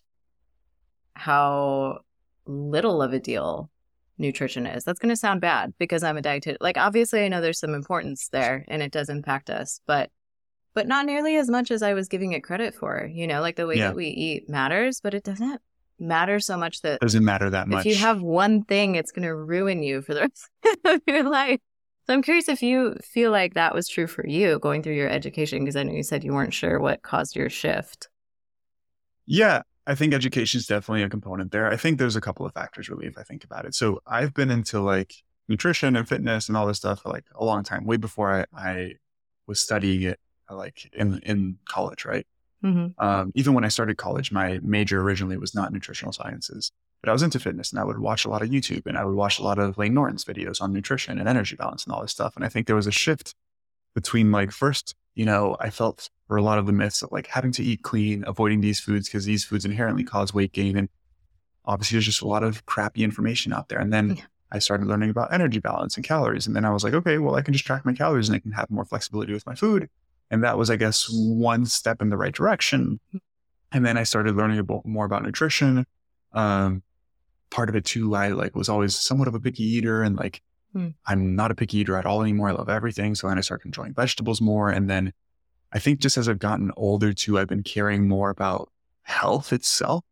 how little of a deal nutrition is. That's going to sound bad because I'm a dietitian. Like, obviously, I know there's some importance there and it does impact us, but but not nearly as much as I was giving it credit for. You know, like the way Yeah. that we eat matters, but it doesn't matter so much that Doesn't matter that much. if you have one thing, it's going to ruin you for the rest of your life. So I'm curious if you feel like that was true for you going through your education, because I know you said you weren't sure what caused your shift. Yeah, I think education is definitely a component there. I think there's a couple of factors really, if I think about it. So I've been into like nutrition and fitness and all this stuff for like a long time, way before I, I was studying it like in, in college, right? Mm-hmm. Um, even when I started college, my major originally was not nutritional sciences, but I was into fitness and I would watch a lot of YouTube and I would watch a lot of Layne Norton's videos on nutrition and energy balance and all this stuff. And I think there was a shift between like first, you know, I felt for a lot of the myths of like having to eat clean, avoiding these foods because these foods inherently cause weight gain. And obviously there's just a lot of crappy information out there. And then Yeah. I started learning about energy balance and calories. And then I was like, okay, well, I can just track my calories and I can have more flexibility with my food. And that was, I guess, one step in the right direction. And then I started learning about, more about nutrition. Um, part of it too, I like was always somewhat of a picky eater and like, Hmm. I'm not a picky eater at all anymore. I love everything. So then I started enjoying vegetables more. And then I think just as I've gotten older too, I've been caring more about health itself.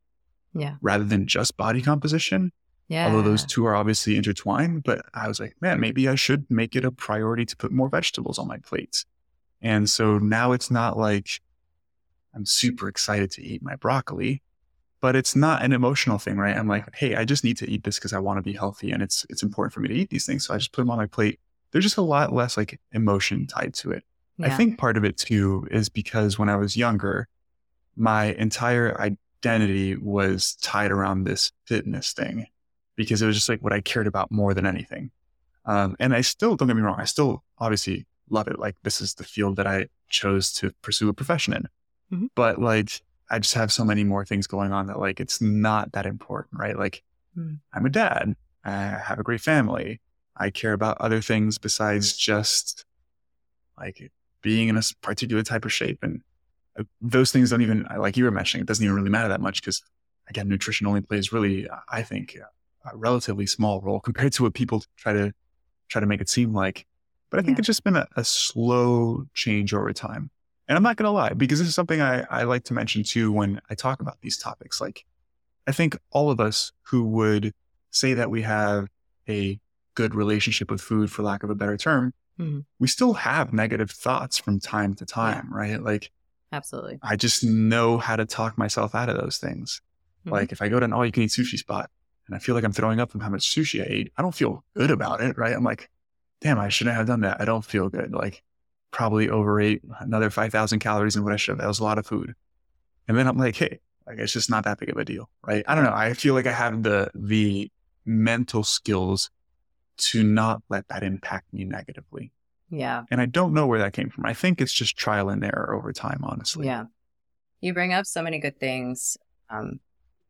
Yeah. rather than just body composition. Yeah. Although those two are obviously intertwined, but I was like, man, maybe I should make it a priority to put more vegetables on my plate. And so now it's not like I'm super excited to eat my broccoli, but it's not an emotional thing, right? I'm like, hey, I just need to eat this because I want to be healthy, and it's it's important for me to eat these things. So I just put them on my plate. There's just a lot less like emotion tied to it. Yeah. I think part of it too is because when I was younger, my entire identity was tied around this fitness thing, because it was just like what I cared about more than anything. Um, and I still, don't get me wrong, I still obviously love it. Like, this is the field that I chose to pursue a profession in. Mm-hmm. But like, I just have so many more things going on that like, it's not that important, right? Like, mm. I'm a dad, I have a great family. I care about other things besides just like being in a particular type of shape. And those things don't even, like you were mentioning, it doesn't even really matter that much, because again, nutrition only plays really, I think, a relatively small role compared to what people try to try to make it seem like. But I think yeah. it's just been a, a slow change over time. And I'm not going to lie, because this is something I, I like to mention too when I talk about these topics. Like, I think all of us who would say that we have a good relationship with food, for lack of a better term, mm-hmm. we still have negative thoughts from time to time, yeah. right? Like, absolutely. I just know how to talk myself out of those things. Mm-hmm. Like, if I go to an all-you-can-eat sushi spot and I feel like I'm throwing up from how much sushi I ate, I don't feel good about it, right? I'm like, damn, I shouldn't have done that. I don't feel good. Like, probably overate another five thousand calories in what I should have. That was a lot of food. And then I'm like, hey, like, it's just not that big of a deal, right? I don't know. I feel like I have the the mental skills to not let that impact me negatively. Yeah. And I don't know where that came from. I think it's just trial and error over time, honestly. Yeah. You bring up so many good things. Um,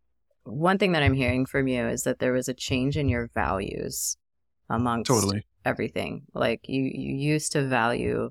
one thing that I'm hearing from you is that there was a change in your values amongst totally. everything. Like, you, you used to value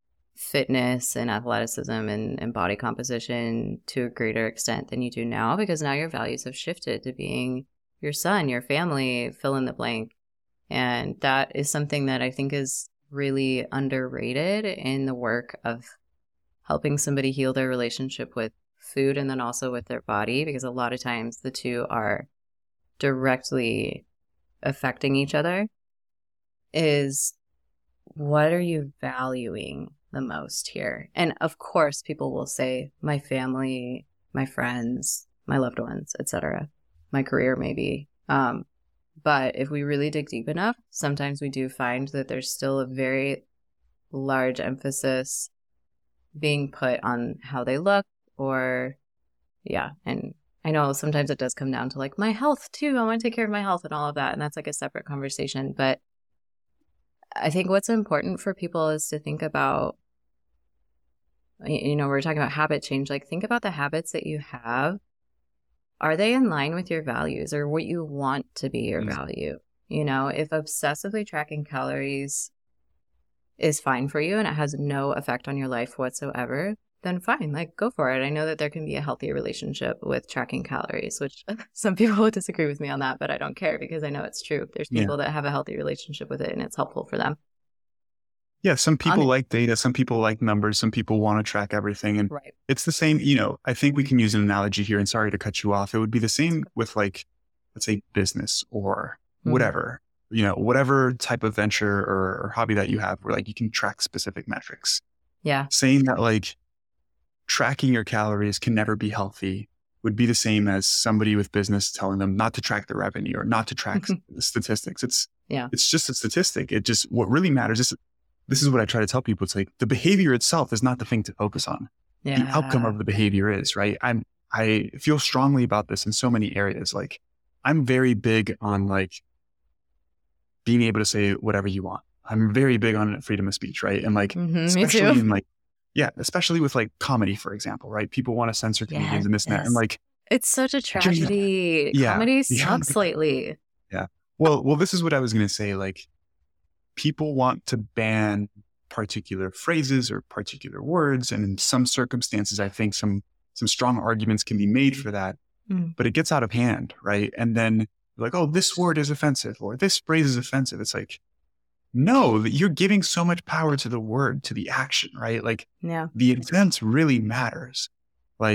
fitness and athleticism and, and body composition to a greater extent than you do now, because now your values have shifted to being your son, your family, fill in the blank. And that is something that I think is really underrated in the work of helping somebody heal their relationship with food and then also with their body, because a lot of times the two are directly affecting each other. Is, what are you valuing the most here? And of course, people will say my family, my friends, my loved ones, et cetera, my career maybe. Um, but if we really dig deep enough, sometimes we do find that there's still a very large emphasis being put on how they look, or yeah. And I know sometimes it does come down to like my health too. I want to take care of my health and all of that. And that's like a separate conversation. But I think what's important for people is to think about, you know, we're talking about habit change. Like, think about the habits that you have. Are they in line with your values or what you want to be your mm-hmm. value? You know, if obsessively tracking calories is fine for you and it has no effect on your life whatsoever, then fine, like, go for it. I know that there can be a healthy relationship with tracking calories, which some people will disagree with me on that, but I don't care because I know it's true. There's people yeah. that have a healthy relationship with it and it's helpful for them. Yeah, some people like data, some people like numbers, some people want to track everything. And right. it's the same, you know, I think we can use an analogy here, and sorry to cut you off. It would be the same with, like, let's say business or whatever, mm-hmm. you know, whatever type of venture or, or hobby that you have where like you can track specific metrics. Yeah. Saying that like tracking your calories can never be healthy would be the same as somebody with business telling them not to track their revenue or not to track statistics. It's, yeah, it's just a statistic. It just, what really matters is, this is what I try to tell people. It's like the behavior itself is not the thing to focus on. Yeah. The outcome of the behavior is, right? I'm, I feel strongly about this in so many areas. Like, I'm very big on like being able to say whatever you want. I'm very big on freedom of speech, right? And like, mm-hmm, especially in like, yeah, especially with like comedy, for example, right? People want to censor comedians yes, and this and that. And like, it's such a tragedy. Yeah, comedy sucks yeah. lately. Yeah. Well, well, this is what I was going to say. Like, people want to ban particular phrases or particular words. And in some circumstances, I think some, some strong arguments can be made for that, mm. but it gets out of hand. Right. And then like, oh, this word is offensive or this phrase is offensive. It's like, no, you're giving so much power to the word, to the action, right? Like yeah. the intent really matters. Like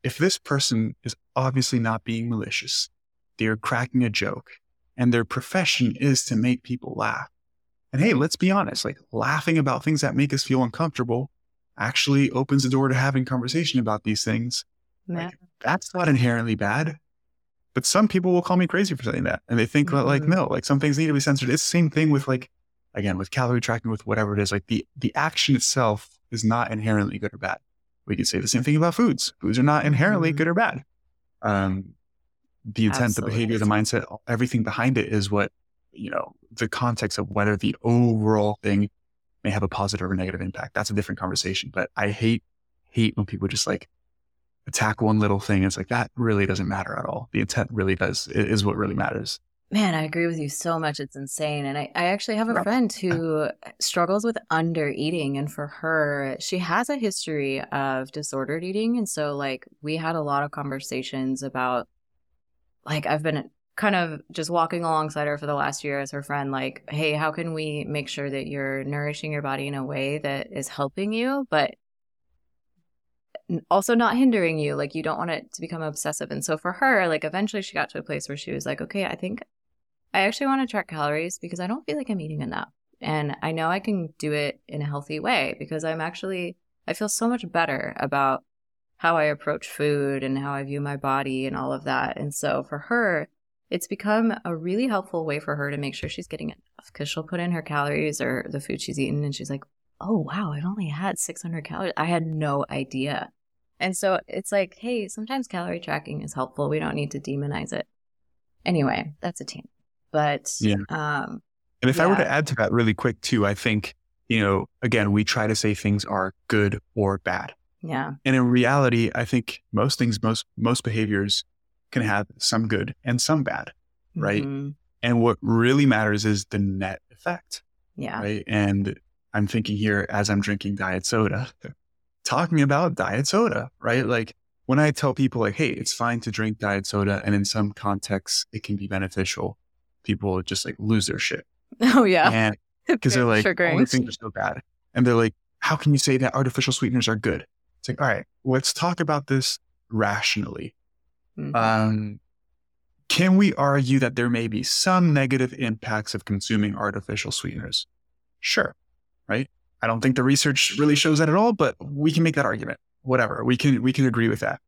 if this person is obviously not being malicious, they're cracking a joke, and their profession is to make people laugh. And hey, let's be honest, like laughing about things that make us feel uncomfortable actually opens the door to having conversation about these things. Yeah. Like, that's not inherently bad. But some people will call me crazy for saying that. And they think mm-hmm. like, no, like some things need to be censored. It's the same thing with like, again, with calorie tracking, with whatever it is, like the, the action itself is not inherently good or bad. We could say the same thing about foods. Foods are not inherently mm-hmm. good or bad. Um, the intent, Absolutely. the behavior, the mindset, everything behind it is what, you know, the context of whether the overall thing may have a positive or negative impact. That's a different conversation. But I hate, hate when people just like attack one little thing. It's like, that really doesn't matter at all. The intent really does, is what really matters. Man, I agree with you so much. It's insane. And I, I actually have a friend who struggles with under eating. And for her, she has a history of disordered eating. And so like we had a lot of conversations about, like, I've been kind of just walking alongside her for the last year as her friend, like, hey, how can we make sure that you're nourishing your body in a way that is helping you, but also not hindering you? Like, you don't want it to become obsessive. And so for her, like, eventually she got to a place where she was like, okay, I think I actually want to track calories because I don't feel like I'm eating enough. And I know I can do it in a healthy way because I'm actually, I feel so much better about how I approach food and how I view my body and all of that. And so for her, it's become a really helpful way for her to make sure she's getting enough, because she'll put in her calories or the food she's eaten and she's like, oh, wow, I've only had six hundred calories. I had no idea. And so it's like, hey, sometimes calorie tracking is helpful. We don't need to demonize it. Anyway, that's a tangent. But, yeah. um, and if yeah. I were to add to that really quick too, I think, you know, again, we try to say things are good or bad. Yeah. And in reality, I think most things, most, most behaviors can have some good and some bad, right? Mm-hmm. And what really matters is the net effect. Yeah. Right. And I'm thinking here as I'm drinking diet soda, talking about diet soda, right? Like when I tell people like, hey, it's fine to drink diet soda, and in some contexts it can be beneficial, people just like lose their shit. Oh yeah. And because they're like, Triggering. all these things are so bad. And they're like, how can you say that artificial sweeteners are good? It's like, all right, let's talk about this rationally. Mm-hmm. Um, can we argue that there may be some negative impacts of consuming artificial sweeteners? Sure. Right. I don't think the research really shows that at all, but we can make that argument. Whatever. We can, we can agree with that.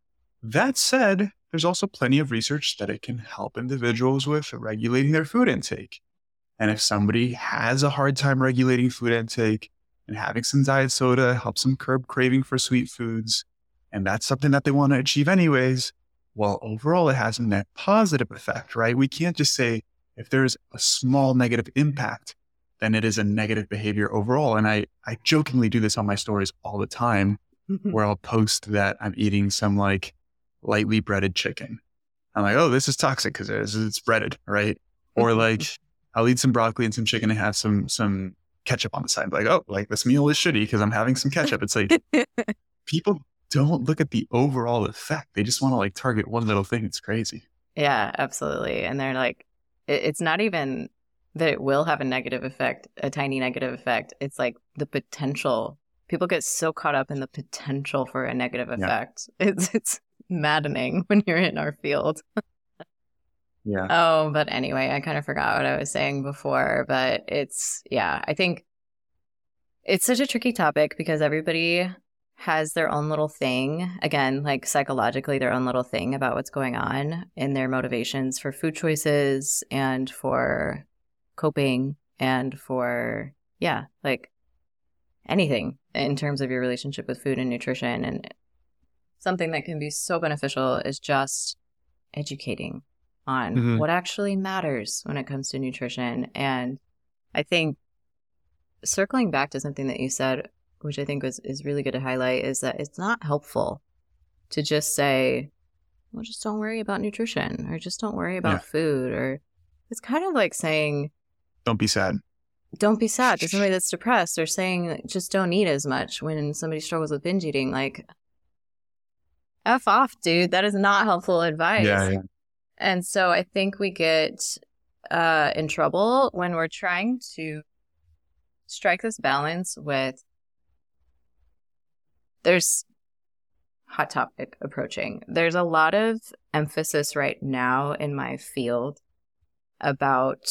That said, there's also plenty of research that it can help individuals with regulating their food intake. And if somebody has a hard time regulating food intake and having some diet soda helps them curb craving for sweet foods, and that's something that they want to achieve anyways, well, overall, it has a net positive effect, right? We can't just say if there's a small negative impact, then it is a negative behavior overall. And I, I jokingly do this on my stories all the time, where I'll post that I'm eating some like lightly breaded chicken. I'm like, oh, this is toxic because it's, it's breaded, right? Or like I'll eat some broccoli and some chicken and have some some ketchup on the side. Like, oh, like this meal is shitty because I'm having some ketchup. It's like people don't look at the overall effect. They just want to like target one little thing. It's crazy. Yeah, absolutely. And they're like, it, it's not even that it will have a negative effect, a tiny negative effect. It's like the potential. People get so caught up in the potential for a negative effect. Yeah. It's it's maddening when you're in our field. Yeah. Oh, but anyway, I kind of forgot what I was saying before, but it's, yeah, I think it's such a tricky topic because everybody has their own little thing, again, like psychologically, their own little thing about what's going on in their motivations for food choices and for coping and for, yeah, like anything in terms of your relationship with food and nutrition. And something that can be so beneficial is just educating on mm-hmm. what actually matters when it comes to nutrition. And I think circling back to something that you said, which I think was, is really good to highlight, is that it's not helpful to just say, well, just don't worry about nutrition or just don't worry about yeah. food. Or it's kind of like saying, don't be sad. Don't be sad to somebody that's depressed, or saying just don't eat as much when somebody struggles with binge eating. Like, F off, dude. That is not helpful advice. Yeah, yeah. And so I think we get uh, in trouble when we're trying to strike this balance with there's hot topic approaching. There's a lot of emphasis right now in my field about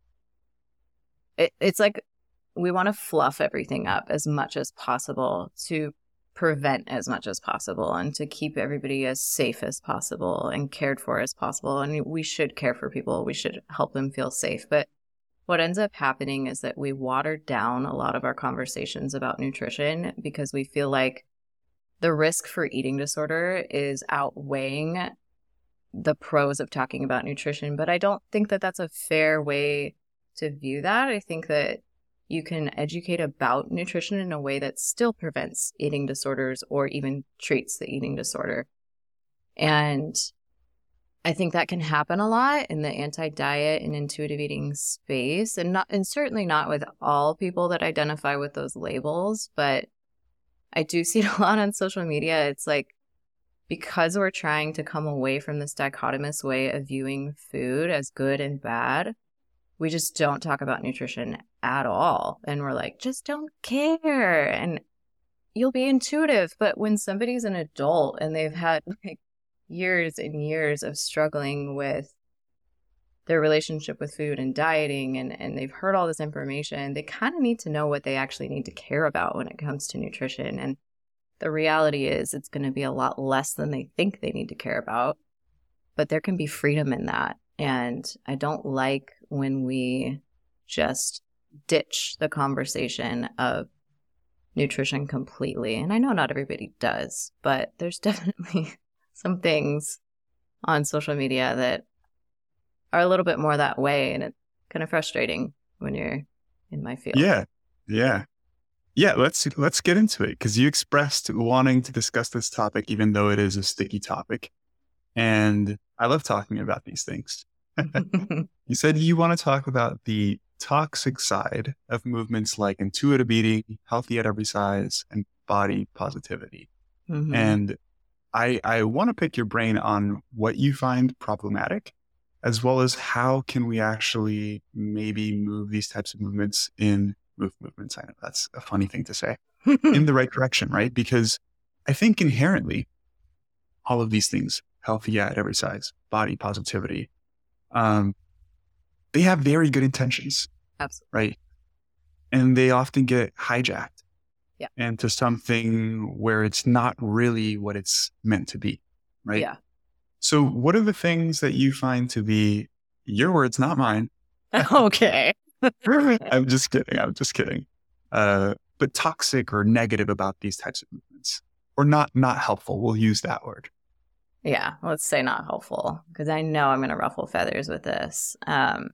it, it's like we want to fluff everything up as much as possible to prevent as much as possible and to keep everybody as safe as possible and cared for as possible. And we should care for people. We should help them feel safe. But what ends up happening is that we water down a lot of our conversations about nutrition because we feel like the risk for eating disorder is outweighing the pros of talking about nutrition. But I don't think that that's a fair way to view that. I think that you can educate about nutrition in a way that still prevents eating disorders or even treats the eating disorder. And I think that can happen a lot in the anti-diet and intuitive eating space, and not, and certainly not with all people that identify with those labels. But I do see it a lot on social media. It's like, because we're trying to come away from this dichotomous way of viewing food as good and bad, we just don't talk about nutrition at all. And we're like, just don't care. And you'll be intuitive. But when somebody's an adult and they've had like years and years of struggling with their relationship with food and dieting, and, and they've heard all this information, they kind of need to know what they actually need to care about when it comes to nutrition. And the reality is it's going to be a lot less than they think they need to care about. But there can be freedom in that. And I don't like when we just ditch the conversation of nutrition completely. And I know not everybody does, but there's definitely some things on social media that are a little bit more that way. And it's kind of frustrating when you're in my field. Yeah. Yeah. Yeah. Let's, let's get into it, because you expressed wanting to discuss this topic, even though it is a sticky topic. And I love talking about these things. You said you want to talk about the toxic side of movements like intuitive eating, healthy at every size, and body positivity. Mm-hmm. And I, I want to pick your brain on what you find problematic, as well as how can we actually maybe move these types of movements in move movements. I know that's a funny thing to say, in the right direction, right? Because I think inherently all of these things, healthy at every size, body positivity, um, they have very good intentions. Absolutely. Right. And they often get hijacked yeah. into something where it's not really what it's meant to be. Right. Yeah. So what are the things that you find to be, your words, not mine? Okay. I'm just kidding. I'm just kidding. Uh, but toxic or negative about these types of movements, or not, not helpful. We'll use that word. Yeah. Let's say not helpful, because I know I'm going to ruffle feathers with this. Um,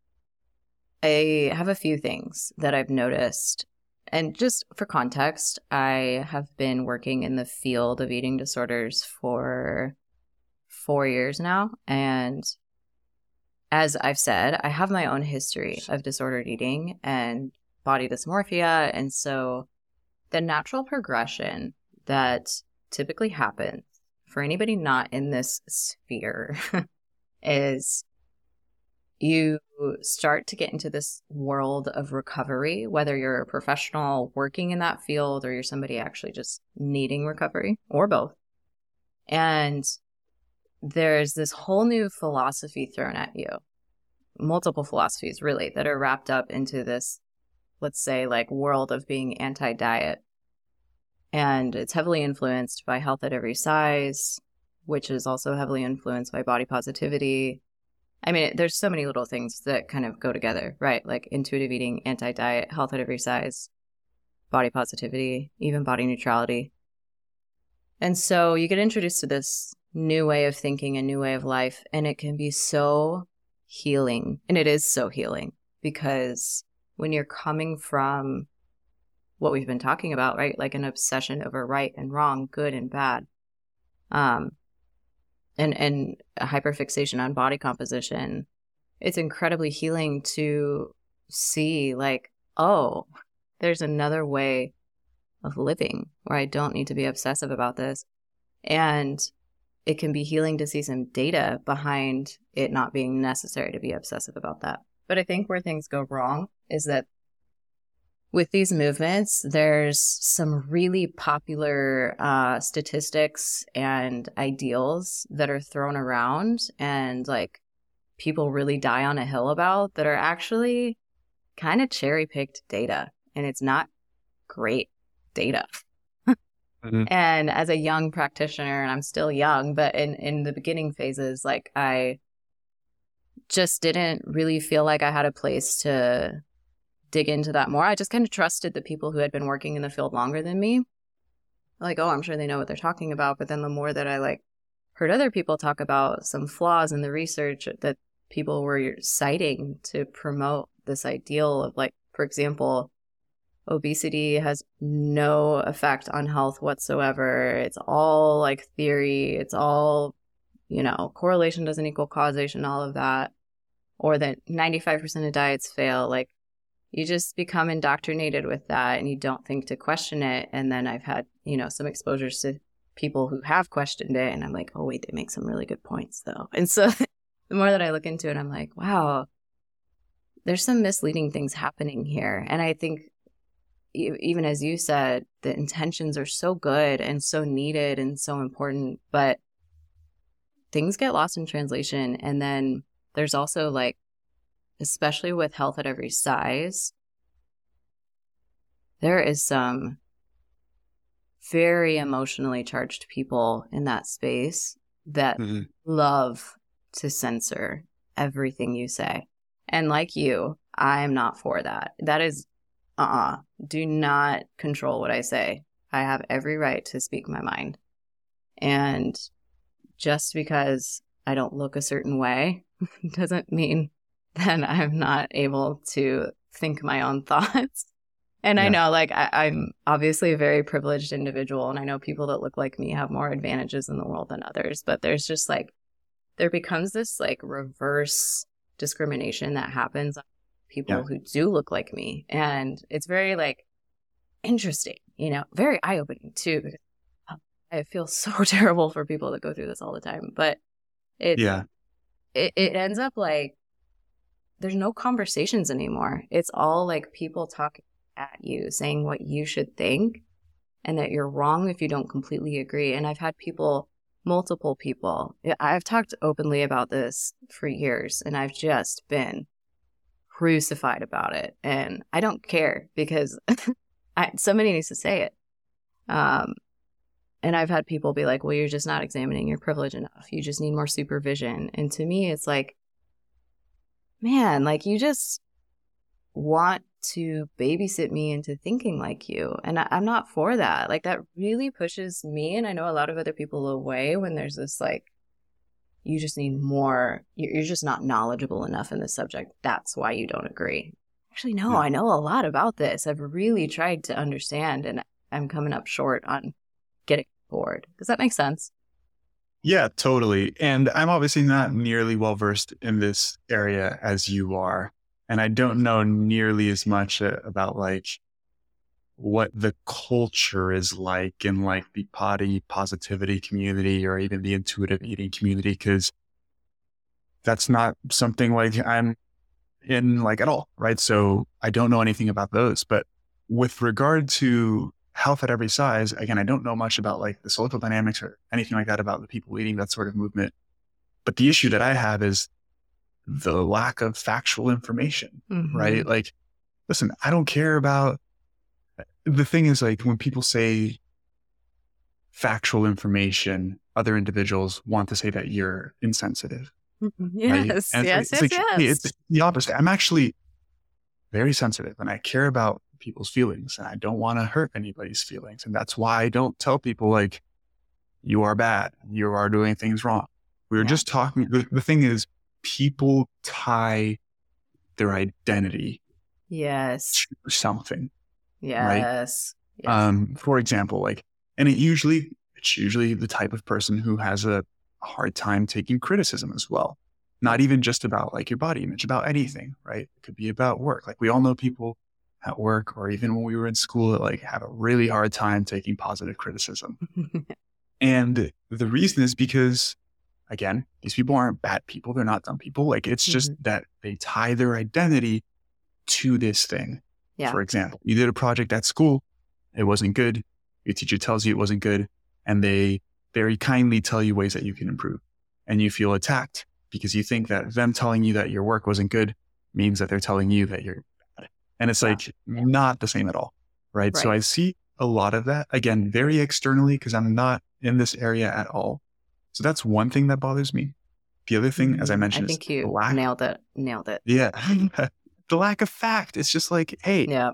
I have a few things that I've noticed. And just for context, I have been working in the field of eating disorders for four years now. And as I've said, I have my own history of disordered eating and body dysmorphia. And so the natural progression that typically happens for anybody not in this sphere is you start to get into this world of recovery, whether you're a professional working in that field or you're somebody actually just needing recovery, or both. And there's this whole new philosophy thrown at you, multiple philosophies really, that are wrapped up into this, let's say, like world of being anti-diet. And it's heavily influenced by health at every size, which is also heavily influenced by body positivity. I mean, there's so many little things that kind of go together, right? Like intuitive eating, anti-diet, health at every size, body positivity, even body neutrality. And so you get introduced to this new way of thinking, a new way of life, and it can be so healing. And it is so healing, because when you're coming from what we've been talking about, right? Like an obsession over right and wrong, good and bad, um, and, and a hyperfixation on body composition, it's incredibly healing to see like, oh, there's another way of living where I don't need to be obsessive about this. And it can be healing to see some data behind it not being necessary to be obsessive about that. But I think where things go wrong is that with these movements, there's some really popular uh, statistics and ideals that are thrown around and like people really die on a hill about that are actually kind of cherry-picked data. And it's not great data. Mm-hmm. And as a young practitioner, and I'm still young, but in, in the beginning phases, like I just didn't really feel like I had a place to dig into that more. I just kind of trusted the people who had been working in the field longer than me. Like, oh, I'm sure they know what they're talking about. But then the more that I like heard other people talk about some flaws in the research that people were citing to promote this ideal of like, for example, obesity has no effect on health whatsoever. It's all like theory. It's all, you know, correlation doesn't equal causation, all of that. Or that ninety-five percent of diets fail. Like, you just become indoctrinated with that and you don't think to question it. And then I've had, you know, some exposures to people who have questioned it. And I'm like, oh, wait, they make some really good points, though. And so the more that I look into it, I'm like, wow, there's some misleading things happening here. And I think even as you said, the intentions are so good and so needed and so important, but things get lost in translation. And then there's also like, especially with health at every size, there is some very emotionally charged people in that space that mm-hmm. love to censor everything you say. And like you, I'm not for that. That is, uh-uh, do not control what I say. I have every right to speak my mind. And just because I don't look a certain way doesn't mean then I'm not able to think my own thoughts. And yeah. I know, like, I, I'm obviously a very privileged individual, and I know people that look like me have more advantages in the world than others, but there's just, like, there becomes this, like, reverse discrimination that happens on people yeah. who do look like me. And it's very, like, interesting, you know, very eye-opening, too, because I feel so terrible for people that go through this all the time. But it, yeah. it, it ends up, like, there's no conversations anymore. It's all like people talking at you, saying what you should think and that you're wrong if you don't completely agree. And I've had people, multiple people, I've talked openly about this for years and I've just been crucified about it. And I don't care because I, somebody needs to say it. Um, and I've had people be like, well, you're just not examining your privilege enough. You just need more supervision. And to me, it's like, man, like you just want to babysit me into thinking like you. And I, I'm not for that. Like that really pushes me, and I know a lot of other people, away when there's this like, you just need more, you're just not knowledgeable enough in this subject. That's why you don't agree. Actually, no, yeah. I know a lot about this. I've really tried to understand and I'm coming up short on getting bored. Does that make sense? Yeah, totally. And I'm obviously not nearly well-versed in this area as you are. And I don't know nearly as much uh, about like what the culture is like in like the body positivity community or even the intuitive eating community, because that's not something like I'm in like at all, right? So I don't know anything about those. But with regard to health at every size, again, I don't know much about like the social dynamics or anything like that about the people leading that sort of movement. But the issue that I have is the lack of factual information, mm-hmm. right? Like, listen, I don't care about, the thing is like when people say factual information, other individuals want to say that you're insensitive. Yes, right? yes, it's yes, like, yes. Hey, it's the opposite. I'm actually very sensitive and I care about people's feelings and I don't want to hurt anybody's feelings. And that's why I don't tell people like, you are bad, you are doing things wrong. We were yeah. just talking, the, the thing is people tie their identity yes. to something. Yes. Right? yes. Um, for example, like, and it usually, it's usually the type of person who has a hard time taking criticism as well. Not even just about like your body image, about anything, right? It could be about work. Like we all know people at work or even when we were in school that like have a really hard time taking positive criticism. And the reason is because, again, these people aren't bad people. They're not dumb people. Like it's just mm-hmm. that they tie their identity to this thing. Yeah. For example, you did a project at school, it wasn't good. Your teacher tells you it wasn't good, and they very kindly tell you ways that you can improve. And you feel attacked because you think that them telling you that your work wasn't good means that they're telling you that you're bad. And it's Yeah. like not the same at all. Right? Right. So I see a lot of that, again, very externally, because I'm not in this area at all. So that's one thing that bothers me. The other thing, as I Mhm. I mentioned, think is you the lack. nailed it. Nailed it. Yeah. The lack of fact. It's just like, hey, Yeah.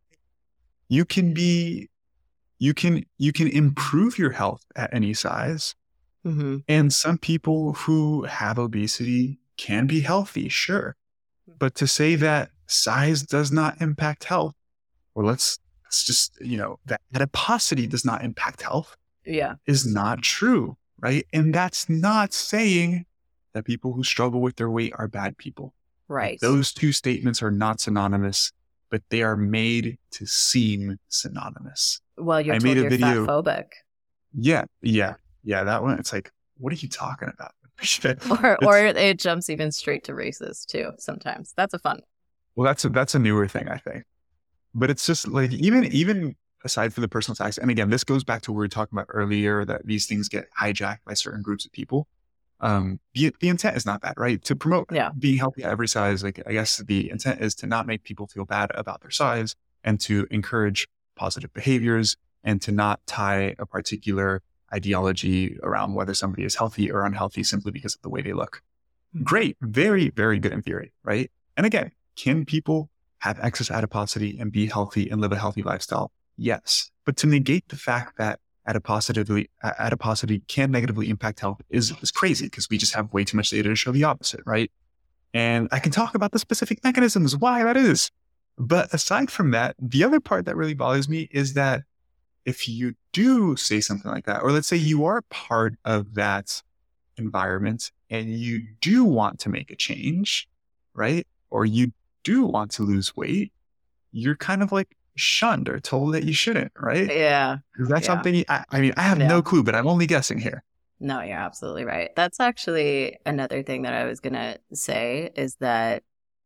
you can be, you can, you can improve your health at any size. hmm And some people who have obesity can be healthy, sure. But to say that size does not impact health, or let's, let's just, you know, that adiposity does not impact health Yeah. is not true, right? And that's not saying that people who struggle with their weight are bad people. Right. Those two statements are not synonymous, but they are made to seem synonymous. Well, you're I told made a you're video. fat phobic. Yeah, yeah, yeah. That one, it's like, what are you talking about? Or It's- or it jumps even straight to racist too sometimes. That's a fun. well, that's a, that's a newer thing, I think. But it's just like, even even aside from the personal attacks, and again, this goes back to what we were talking about earlier, that these things get hijacked by certain groups of people. Um, the, the intent is not bad, right? To promote Yeah. being healthy at every size, like I guess the intent is to not make people feel bad about their size, and to encourage positive behaviors, and to not tie a particular ideology around whether somebody is healthy or unhealthy simply because of the way they look. Great. Very, very good in theory, right? And again, can people have excess adiposity and be healthy and live a healthy lifestyle? Yes. But to negate the fact that adiposity, adiposity can negatively impact health is, is crazy, because we just have way too much data to show the opposite, right? And I can talk about the specific mechanisms why that is. But aside from that, the other part that really bothers me is that if you do say something like that, or let's say you are part of that environment and you do want to make a change, right? Or you do want to lose weight, you're kind of like shunned or told that you shouldn't, right? Yeah. Is that Yeah. something? I, I mean, I have Yeah. no clue, but I'm only guessing here. No, you're absolutely right. That's actually another thing that I was going to say, is that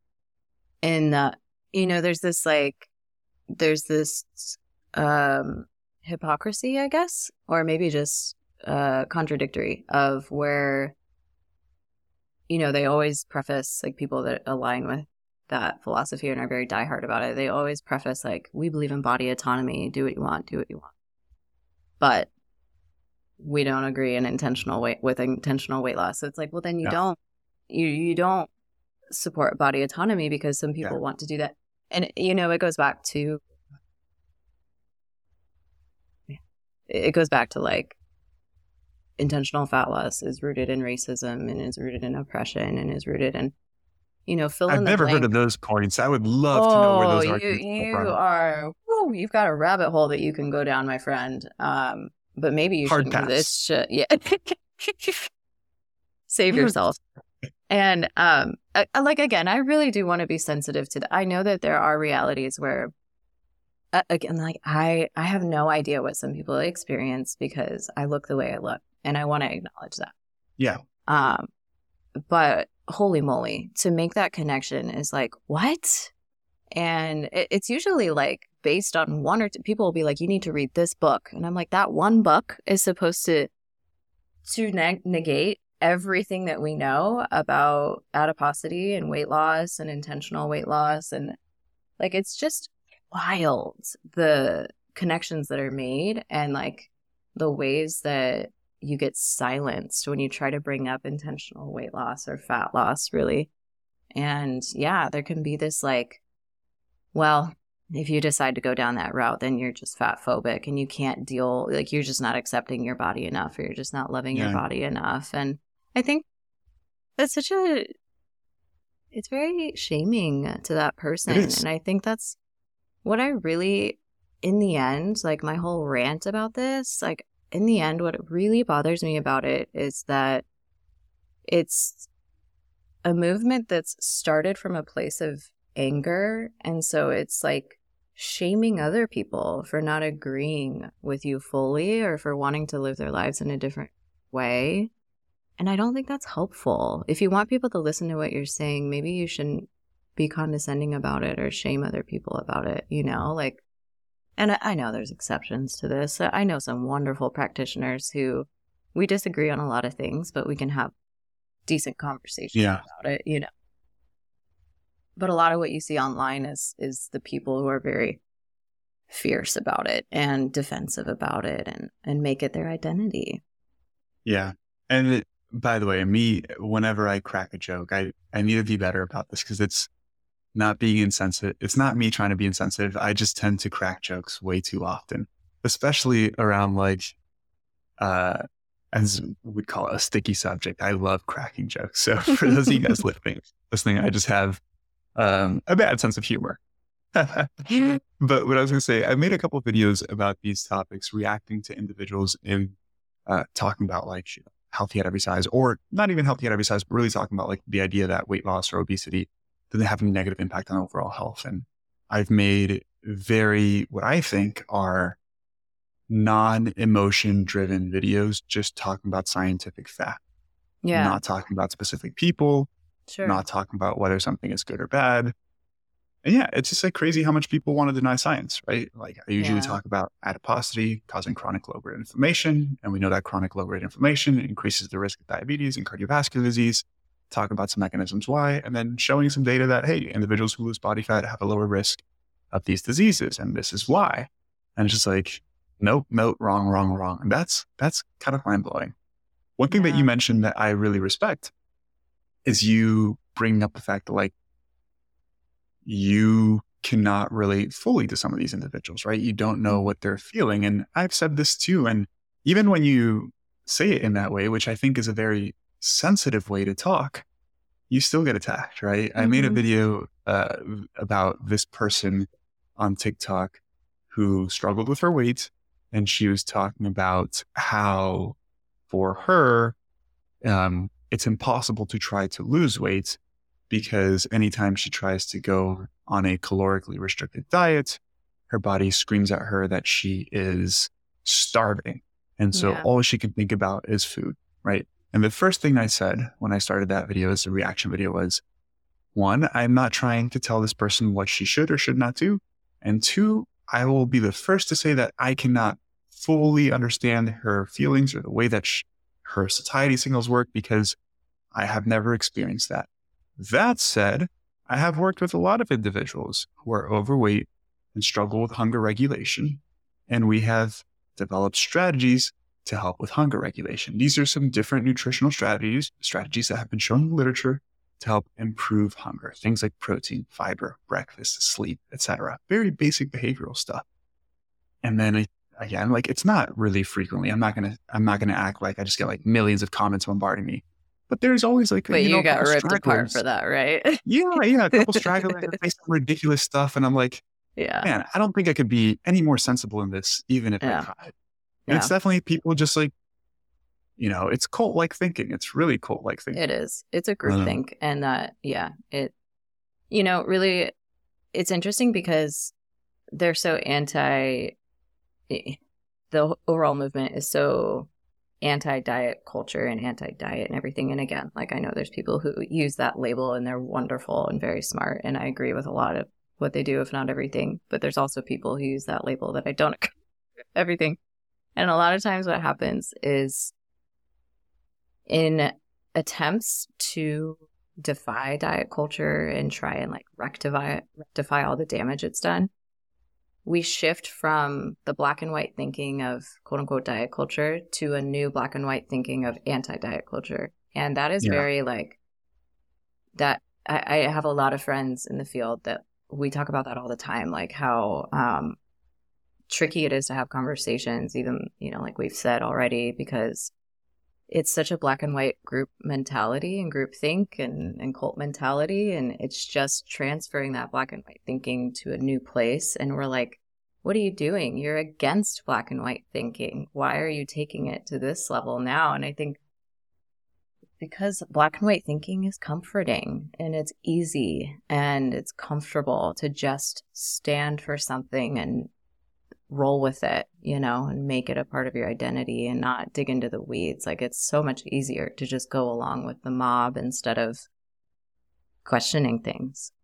in the, you know, there's this like, there's this um, hypocrisy, I guess, or maybe just uh, contradictory of where, you know, they always preface, like people that align with that philosophy and are very diehard about it, they always preface like, we believe in body autonomy, do what you want, do what you want. But we don't agree in intentional weight with intentional weight loss. So it's like, well, then you Yeah. don't, you, you don't support body autonomy, because some people Yeah. want to do that. And, you know, it goes back to, it goes back to like, intentional fat loss is rooted in racism and is rooted in oppression and is rooted in, you know, fill I've in the never blank. heard of those points. I would love to know where those you, arguments come you from. are, whew, you've got a rabbit hole that you can go down, my friend. Um, but maybe you Hard shouldn't, 'cause pass. it's shit. Yeah. Save yourself. And um, I, I- like, again, I really do want to be sensitive to that. I know that there are realities where, uh, again, like I, I have no idea what some people experience because I look the way I look, and I want to acknowledge that. Yeah. Um, but holy moly, to make that connection is like, what? And it, it's usually like based on one or two people will be like, you need to read this book. And I'm like, that one book is supposed to, to neg- negate everything that we know about adiposity and weight loss and intentional weight loss. And like, it's just wild, the connections that are made and like the ways that you get silenced when you try to bring up intentional weight loss or fat loss, really. And yeah, there can be this like, well, if you decide to go down that route, then you're just fat phobic and you can't deal, like you're just not accepting your body enough, or you're just not loving Yeah. your body enough. And I think that's such a, it's very shaming to that person. is. And I think that's what I really, in the end, like my whole rant about this, like in the end, what really bothers me about it is that it's a movement that's started from a place of anger. And so it's like shaming other people for not agreeing with you fully or for wanting to live their lives in a different way. And I don't think that's helpful. If you want people to listen to what you're saying, maybe you shouldn't be condescending about it or shame other people about it, you know, like, and I, I know there's exceptions to this. I know some wonderful practitioners who we disagree on a lot of things, but we can have decent conversations Yeah. about it, you know. But a lot of what you see online is is the people who are very fierce about it and defensive about it and, and make it their identity. Yeah. And it, by the way, me, whenever I crack a joke, I, I need to be better about this because it's not being insensitive. It's not me trying to be insensitive. I just tend to crack jokes way too often, especially around like, uh, as we'd call it, a sticky subject. I love cracking jokes. So for those of you guys listening, listening, I just have um, a bad sense of humor. But what I was going to say, I made a couple of videos about these topics, reacting to individuals in uh, talking about like you know, healthy at every size, or not even healthy at every size, but really talking about like the idea that weight loss or obesity doesn't have any negative impact on overall health. And I've made very, what I think are non-emotion driven videos, just talking about scientific fact, Yeah. not talking about specific people, Sure. not talking about whether something is good or bad. And yeah, it's just like crazy how much people want to deny science, right? Like I usually Yeah. talk about adiposity causing chronic low-grade inflammation. And we know that chronic low-grade inflammation increases the risk of diabetes and cardiovascular disease. Talk about some mechanisms why, and then showing some data that, hey, individuals who lose body fat have a lower risk of these diseases. And this is why. And it's just like, nope, nope, wrong, wrong, wrong. And that's, that's kind of mind blowing. One thing Yeah. that you mentioned that I really respect is you bringing up the fact that like, you cannot relate fully to some of these individuals, right? You don't know what they're feeling. And I've said this too. And even when you say it in that way, which I think is a very sensitive way to talk, you still get attacked, right? Mm-hmm. I made a video uh, about this person on TikTok who struggled with her weight. And she was talking about how for her, um, it's impossible to try to lose weight because anytime she tries to go on a calorically restricted diet, her body screams at her that she is starving. And so yeah. all she can think about is food, right? And the first thing I said when I started that video as a reaction video was, one, I'm not trying to tell this person what she should or should not do. And two, I will be the first to say that I cannot fully understand her feelings or the way that she, her satiety signals work because I have never experienced that. That said, I have worked with a lot of individuals who are overweight and struggle with hunger regulation, and we have developed strategies to help with hunger regulation. These are some different nutritional strategies, strategies that have been shown in the literature to help improve hunger. Things like protein, fiber, breakfast, sleep, et cetera. Very basic behavioral stuff. And then again, like it's not really frequently. I'm not gonna. I'm not gonna act like I just get like millions of comments bombarding me. But there's always like, but you, you know, got ripped apart for that, right? yeah, yeah, a couple stragglers that say some ridiculous stuff, and I'm like, yeah, man, I don't think I could be any more sensible in this, even if yeah. I tried. And yeah. it's definitely people just like, you know, it's cult-like thinking. It's really cult-like thinking. It is. It's a group um, think, and that, uh, yeah, it, you know, really, it's interesting because they're so anti. The overall movement is so anti-diet culture and anti-diet and everything. And again, like I know there's people who use that label and they're wonderful and very smart. And I agree with a lot of what they do, if not everything. But there's also people who use that label that I don't agree with everything. And a lot of times what happens is in attempts to defy diet culture and try and like rectify rectify all the damage it's done, we shift from the black and white thinking of quote unquote diet culture to a new black and white thinking of anti-diet culture. And that is yeah. very like that. I, I have a lot of friends in the field that we talk about that all the time, like how um, tricky it is to have conversations, even, you know, like we've said already, because it's such a black and white group mentality and group think and, and cult mentality. And it's just transferring that black and white thinking to a new place. And we're like, what are you doing? You're against black and white thinking. Why are you taking it to this level now? And I think because black and white thinking is comforting and it's easy and it's comfortable to just stand for something and roll with it, you know, and make it a part of your identity and not dig into the weeds. Like it's so much easier to just go along with the mob instead of questioning things.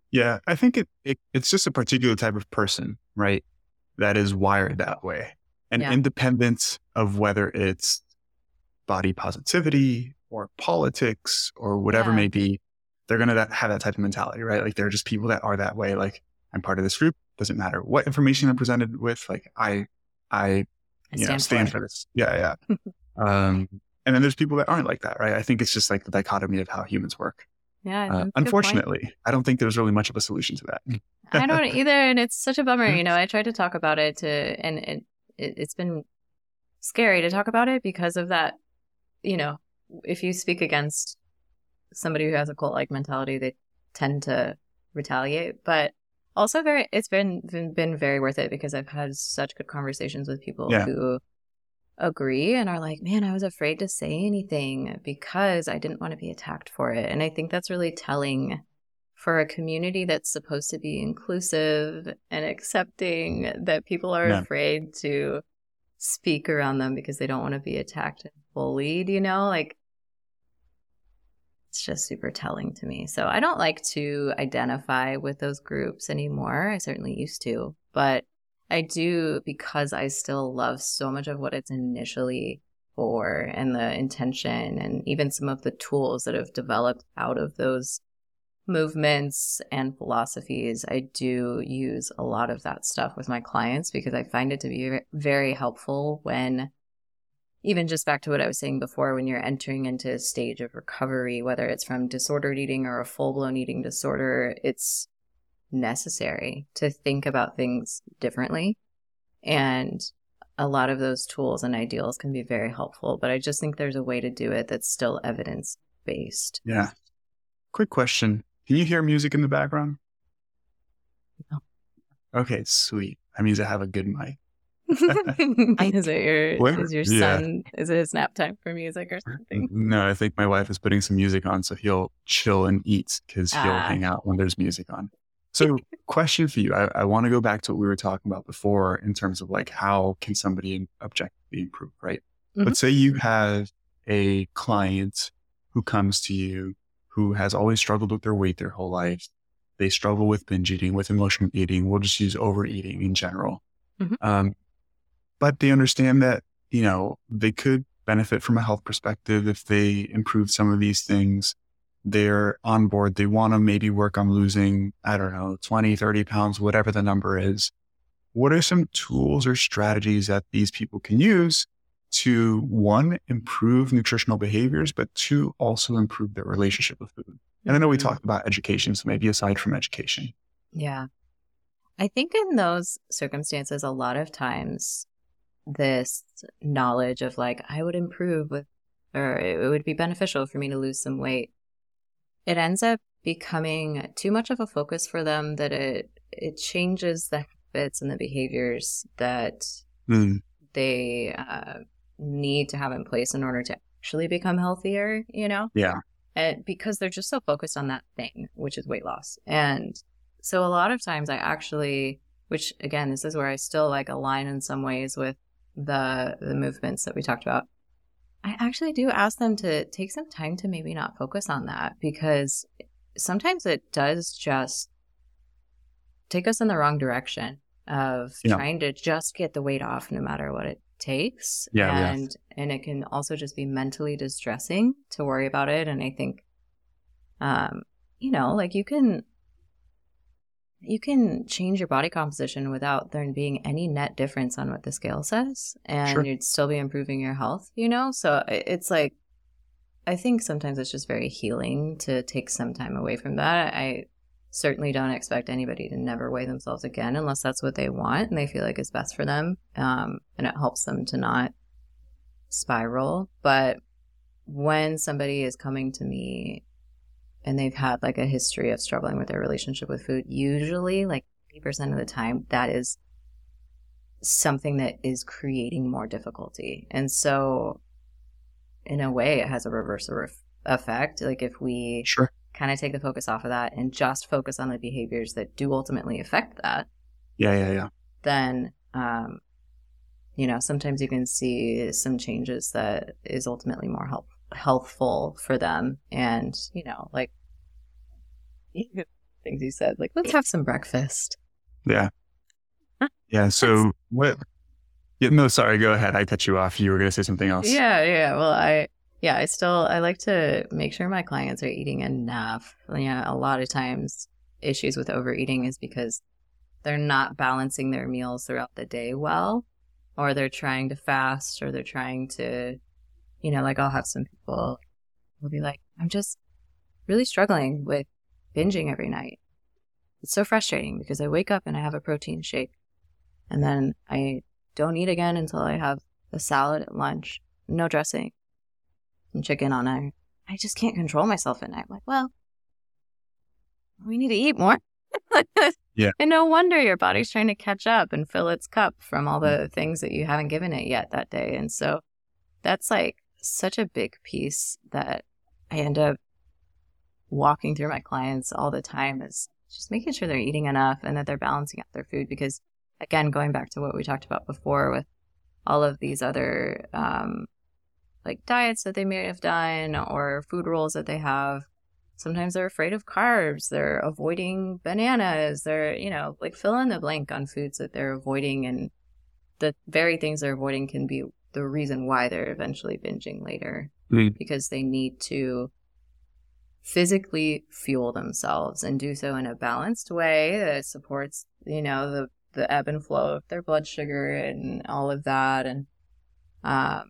Yeah, I think it, it it's just a particular type of person, right? That is wired that way. And Yeah. independent of whether it's body positivity or politics or whatever Yeah. may be, they're going to have that type of mentality, right? Like there are just people that are that way. Like I'm part of this group. Doesn't matter what information I'm presented with. Like I, I, I you know, stand stand for for this. Yeah. Yeah. Um, and then there's people that aren't like that, right? I think it's just like the dichotomy of how humans work. Yeah, Uh, that's a good point. unfortunately, I don't think there's really much of a solution to that. I don't either, and it's such a bummer. You know, I tried to talk about it to, and it, it it's been scary to talk about it because of that. You know, if you speak against somebody who has a cult-like mentality, they tend to retaliate. But also, very, it's been been, been very worth it because I've had such good conversations with people Yeah. who agree and are like, man, I was afraid to say anything because I didn't want to be attacked for it. And I think that's really telling for a community that's supposed to be inclusive and accepting, that people are Yeah. afraid to speak around them because they don't want to be attacked and bullied, you know, like it's just super telling to me. So I don't like to identify with those groups anymore. I certainly used to, but I do because I still love so much of what it's initially for and the intention and even some of the tools that have developed out of those movements and philosophies. I do use a lot of that stuff with my clients because I find it to be very helpful when, even just back to what I was saying before, when you're entering into a stage of recovery, whether it's from disordered eating or a full-blown eating disorder, it's necessary to think about things differently. And a lot of those tools and ideals can be very helpful, but I just think there's a way to do it that's still evidence-based. Yeah. Quick question. Can you hear music in the background? No. Okay, sweet. That means I have a good mic. Is it your Where? is your Yeah. son, is it his nap time for music or something? No, I think my wife is putting some music on so he'll chill and eat because he'll Ah. hang out when there's music on. So question for you. I, I want to go back to what we were talking about before in terms of like, how can somebody objectively improve, right? Mhm. Let's say you have a client who comes to you who has always struggled with their weight their whole life. They struggle with binge eating, with emotional eating. We'll just use overeating in general. Mhm. Um, but they understand that, you know, they could benefit from a health perspective if they improve some of these things. They're on board. They want to maybe work on losing, I don't know, twenty, thirty pounds, whatever the number is. What are some tools or strategies that these people can use to, one, improve nutritional behaviors, but two, also improve their relationship with food? And I know we Mhm. talked about education, so maybe aside from education. Yeah. I think in those circumstances, a lot of times this knowledge of like, I would improve with, or it would be beneficial for me to lose some weight, it ends up becoming too much of a focus for them that it, it changes the habits and the behaviors that Mm, they uh, need to have in place in order to actually become healthier, you know? yeah. And because they're just so focused on that thing, which is weight loss. And so a lot of times I actually, which again, this is where I still like align in some ways with the the movements that we talked about. I actually do ask them to take some time to maybe not focus on that, because sometimes it does just take us in the wrong direction of Yeah. trying to just get the weight off no matter what it takes. Yeah, yeah. and and it can also just be mentally distressing to worry about it. And I think um you know, like you can you can change your body composition without there being any net difference on what the scale says, and Sure. you'd still be improving your health, you know? So i- it's like, I think sometimes it's just very healing to take some time away from that. I certainly don't expect anybody to never weigh themselves again unless that's what they want and they feel like is best for them. Um, and it helps them to not spiral. But when somebody is coming to me and they've had like a history of struggling with their relationship with food, usually like eighty percent of the time, that is something that is creating more difficulty. And so in a way, it has a reverse ref- effect. Like if we Sure. kind of take the focus off of that and just focus on the behaviors that do ultimately affect that, Yeah, yeah, yeah. then, um, you know, sometimes you can see some changes that is ultimately more help- healthful for them. And, you know, like things you said, like, let's have some breakfast. Yeah. Yeah. So what, yeah, no, sorry, go ahead. I cut you off. You were going to say something else. Yeah. Yeah. Well, I, yeah, I still, I like to make sure my clients are eating enough. Yeah. A lot of times issues with overeating is because they're not balancing their meals throughout the day well, or they're trying to fast, or they're trying to, you know, like I'll have some people will be like, I'm just really struggling with binging every night. It's so frustrating because I wake up and I have a protein shake, and then I don't eat again until I have a salad at lunch, no dressing, and chicken on it. I just can't control myself at night. I'm like, well, we need to eat more. Yeah. And no wonder your body's trying to catch up and fill its cup from all the things that you haven't given it yet that day. And so that's like such a big piece that I end up walking through my clients all the time, is just making sure they're eating enough and that they're balancing out their food. Because again, going back to what we talked about before with all of these other um, like diets that they may have done or food rules that they have, sometimes they're afraid of carbs, they're avoiding bananas, they're, you know, like fill in the blank on foods that they're avoiding, and the very things they're avoiding can be the reason why they're eventually binging later, mm. because they need to physically fuel themselves and do so in a balanced way that supports, you know, the, the ebb and flow of their blood sugar and all of that, and um,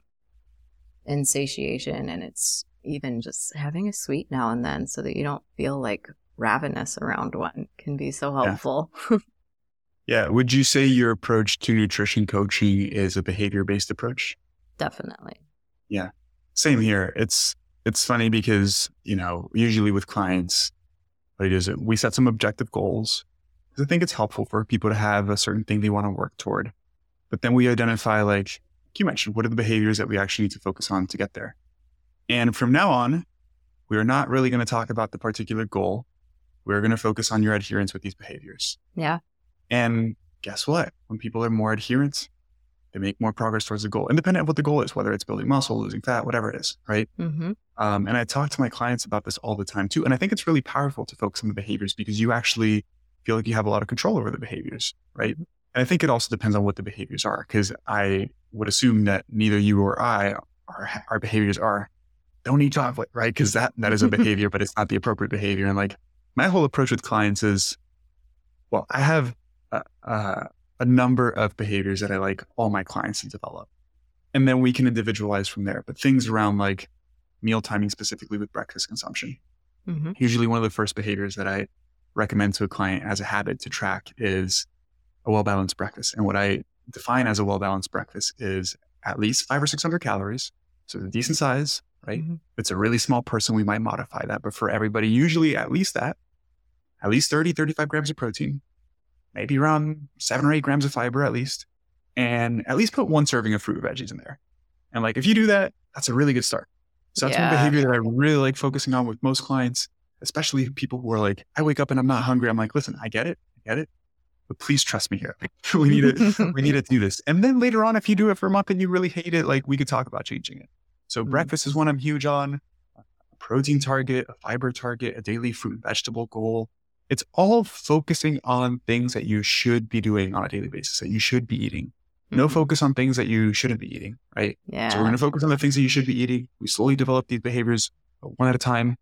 and satiation. And it's even just having a sweet now and then so that you don't feel like ravenous around one can be so helpful. Yeah. Yeah. Would you say your approach to nutrition coaching is a behavior-based approach? Definitely. Yeah. Same here. It's, it's funny because, you know, usually with clients, what it is, we set some objective goals. I think it's helpful for people to have a certain thing they want to work toward. But then we identify, like you mentioned, what are the behaviors that we actually need to focus on to get there? And from now on, we are not really going to talk about the particular goal. We're going to focus on your adherence with these behaviors. Yeah. And guess what? When people are more adherent, they make more progress towards the goal, independent of what the goal is, whether it's building muscle, losing fat, whatever it is, right? Mm-hmm. Um, and I talk to my clients about this all the time too. And I think it's really powerful to focus on the behaviors because you actually feel like you have a lot of control over the behaviors, right? And I think it also depends on what the behaviors are, because I would assume that neither you or I, are, our behaviors are, don't eat chocolate, right? Because that, that is a behavior, but it's not the appropriate behavior. And like my whole approach with clients is, well, I have a, a, a number of behaviors that I like all my clients to develop. And then we can individualize from there. But things around like meal timing, specifically with breakfast consumption. Mm-hmm. Usually one of the first behaviors that I recommend to a client as a habit to track is a well-balanced breakfast. And what I define as a well-balanced breakfast is at least five or six hundred calories. So it's a decent size, right? Mm-hmm. If it's a really small person, we might modify that. But for everybody, usually at least that, at least thirty, thirty-five grams of protein, maybe around seven or eight grams of fiber at least, and at least put one serving of fruit or veggies in there. And like, if you do that, that's a really good start. So that's yeah. one behavior that I really like focusing on with most clients, especially people who are like, I wake up and I'm not hungry. I'm like, listen, I get it. I get it. But please trust me here. we need to, we need to do this. And then later on, if you do it for a month and you really hate it, like we could talk about changing it. So mm-hmm. breakfast is one I'm huge on, a protein target, a fiber target, a daily fruit and vegetable goal. It's all focusing on things that you should be doing on a daily basis, that you should be eating. Mm-hmm. No focus on things that you shouldn't be eating, right? Yeah. So we're going to focus on the things that you should be eating. We slowly develop these behaviors one at a time.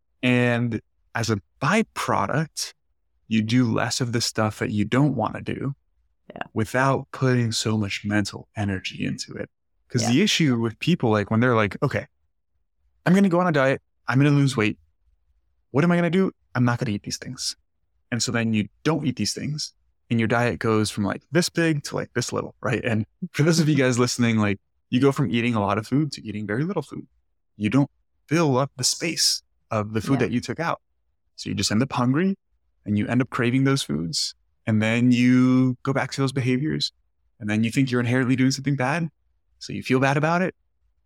And as a byproduct, you do less of the stuff that you don't want to do yeah. without putting so much mental energy into it. Because yeah. the issue with people, like when they're like, okay, I'm going to go on a diet, I'm going to lose weight. What am I going to do? I'm not going to eat these things. And so then you don't eat these things and your diet goes from like this big to like this little, right? And for those of you guys listening, like you go from eating a lot of food to eating very little food. You don't fill up the space of the food yeah. that you took out. So you just end up hungry and you end up craving those foods. And then you go back to those behaviors and then you think you're inherently doing something bad. So you feel bad about it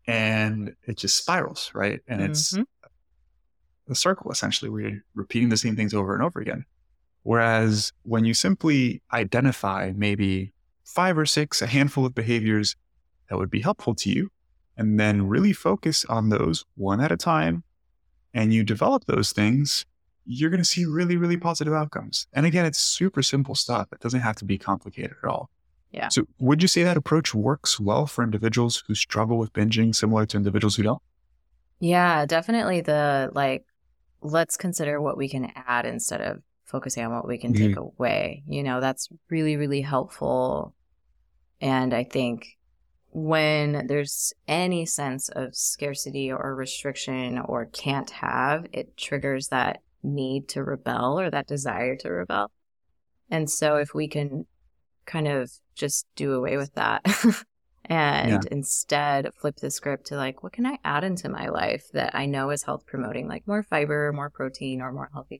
and it just spirals, right? And mm-hmm. it's a circle essentially where you're repeating the same things over and over again. Whereas when you simply identify maybe five or six, a handful of behaviors that would be helpful to you, and then really focus on those one at a time, and you develop those things, you're going to see really, really positive outcomes. And again, it's super simple stuff. It doesn't have to be complicated at all. Yeah. So would you say that approach works well for individuals who struggle with binging, similar to individuals who don't? Yeah, definitely the like, let's consider what we can add instead of focusing on what we can Mhm. take away. You know, that's really, really helpful. And I think when there's any sense of scarcity or restriction or can't have, it triggers that need to rebel or that desire to rebel. And so if we can kind of just do away with that and Yeah. instead flip the script to like, what can I add into my life that I know is health promoting, like more fiber, more protein, or more healthy,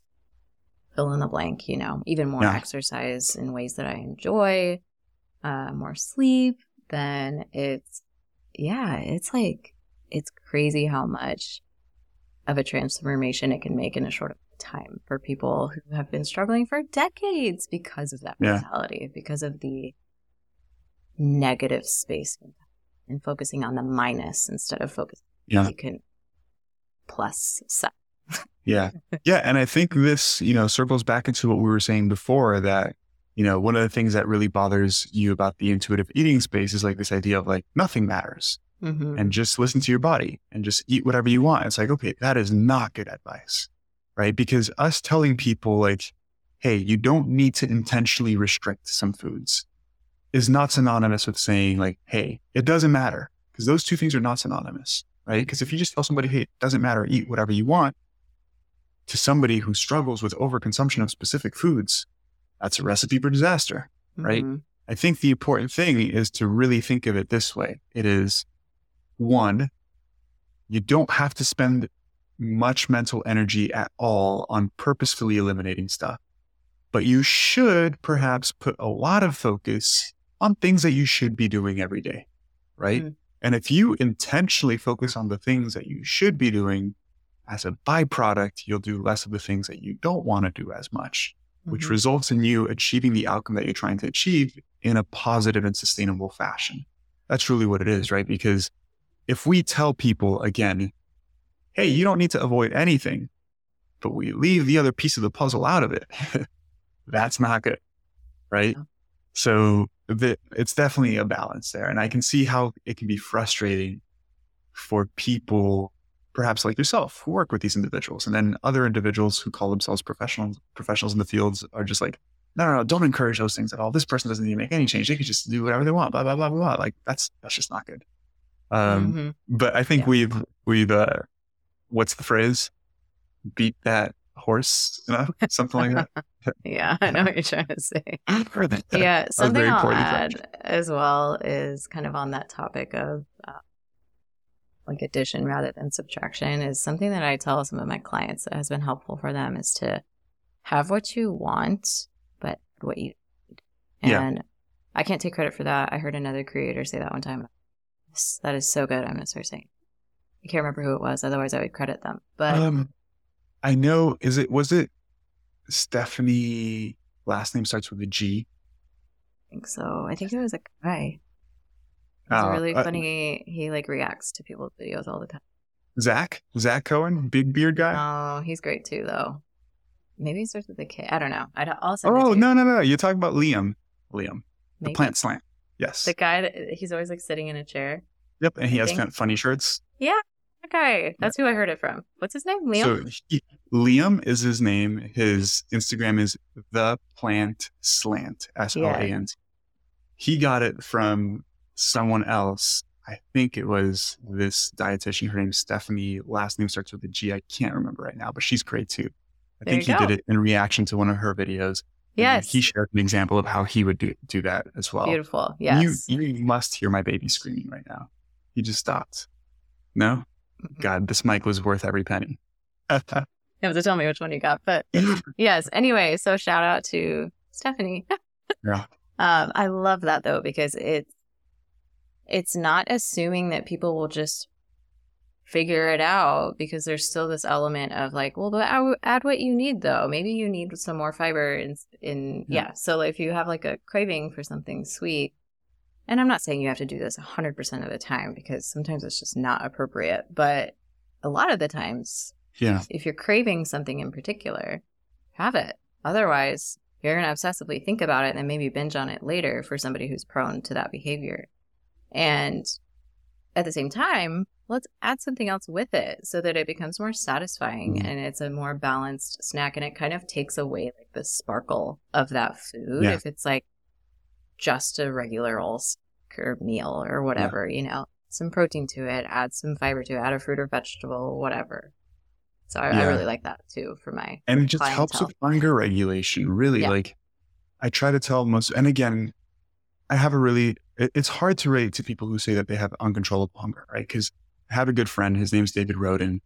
fill in the blank, you know, even more Yeah. exercise in ways that I enjoy, uh, more sleep, then it's, yeah, it's like, it's crazy how much of a transformation it can make in a short time for people who have been struggling for decades because of that Yeah. mentality, because of the negative space and focusing on the minus instead of focusing Yeah. you can plus set. Yeah. Yeah. And I think this, you know, circles back into what we were saying before, that, you know, one of the things that really bothers you about the intuitive eating space is like this idea of like nothing matters Mm-hmm. and just listen to your body and just eat whatever you want. It's like, okay, that is not good advice, right? Because us telling people like, hey, you don't need to intentionally restrict some foods is not synonymous with saying like, hey, it doesn't matter, because those two things are not synonymous, right? Because if you just tell somebody, hey, it doesn't matter, eat whatever you want, to somebody who struggles with overconsumption of specific foods, that's a recipe for disaster, right? Mm-hmm. I think the important thing is to really think of it this way. It is, one, you don't have to spend much mental energy at all on purposefully eliminating stuff, but you should perhaps put a lot of focus on things that you should be doing every day, right? Mm. And if you intentionally focus on the things that you should be doing, as a byproduct, you'll do less of the things that you don't want to do as much, which Mhm. results in you achieving the outcome that you're trying to achieve in a positive and sustainable fashion. That's really what it is, right? Because if we tell people again, hey, you don't need to avoid anything, but we leave the other piece of the puzzle out of it, that's not good, right? Yeah. So the, it's definitely a balance there. And I can see how it can be frustrating for people perhaps like yourself who work with these individuals, and then other individuals who call themselves professionals, professionals in the fields are just like, no, no, no, don't encourage those things at all. This person doesn't need to make any change. They can just do whatever they want, blah, blah, blah, blah, blah. Like that's, that's just not good. Um, Mhm. but I think Yeah. we've, we've, uh, what's the phrase? Beat that horse, you know, something like that. Yeah, I know what you're trying to say. Heard that. Yeah, That was something very I'll poorly add French. as well is kind of on that topic of uh, like addition rather than subtraction is something that I tell some of my clients that has been helpful for them is to have what you want, but what you need. Yeah. And I can't take credit for that. I heard another creator say that one time. Yes, that is so good. I'm going to start saying. I can't remember who it was. Otherwise, I would credit them. But Um, I know, is it, was it Stephanie, last name starts with a G? I think so. I think it was a guy. He's Uh, really uh, funny. He like reacts to people's videos all the time. Zach, Zach Cohen, big beard guy. Oh, he's great too, though. Maybe he starts with a K. I don't know. I'd also. Oh, no, no, no. You're talking about Liam. Liam, the Maybe. plant slant. Yes. The guy that he's always like sitting in a chair. Yep. And he I has think- kind of funny shirts. Yeah, that guy. That's who I heard it from. What's his name? Liam. So he, Liam is his name. His Instagram is the plant slant, S L A N T. He got it from someone else. I think it was this dietitian. Her name's Stephanie. Last name starts with a G. I can't remember right now, but she's great too. I There think you he go. did it in reaction to one of her videos. And then Yes. He shared an example of how he would do, do that as well. Beautiful. Yes. You, you must hear my baby screaming right now. He just stopped. No? Mhm. God, this mic was worth every penny. You have to tell me which one you got, but yes. Anyway, so shout out to Stephanie. Yeah. Um, I love that though because it's it's not assuming that people will just figure it out because there's still this element of like, well, but add, add what you need though. Maybe you need some more fiber in in Yeah. yeah. So if you have like a craving for something sweet, and I'm not saying you have to do this one hundred percent of the time because sometimes it's just not appropriate, but a lot of the times Yeah. If you're craving something in particular, have it. Otherwise, you're going to obsessively think about it and then maybe binge on it later for somebody who's prone to that behavior. And at the same time, let's add something else with it so that it becomes more satisfying mm. and it's a more balanced snack, and it kind of takes away like the sparkle of that food. Yeah. If it's like just a regular old or meal or whatever, yeah. you know, some protein to it, add some fiber to it, add a fruit or vegetable, whatever. So I, yeah. I really like that too for my And it just clientele. helps with hunger regulation, really. Yeah. Like I try to tell most, and again, I have a really, it, it's hard to relate to people who say that they have uncontrollable hunger, right? Because I have a good friend, his name's David Roden.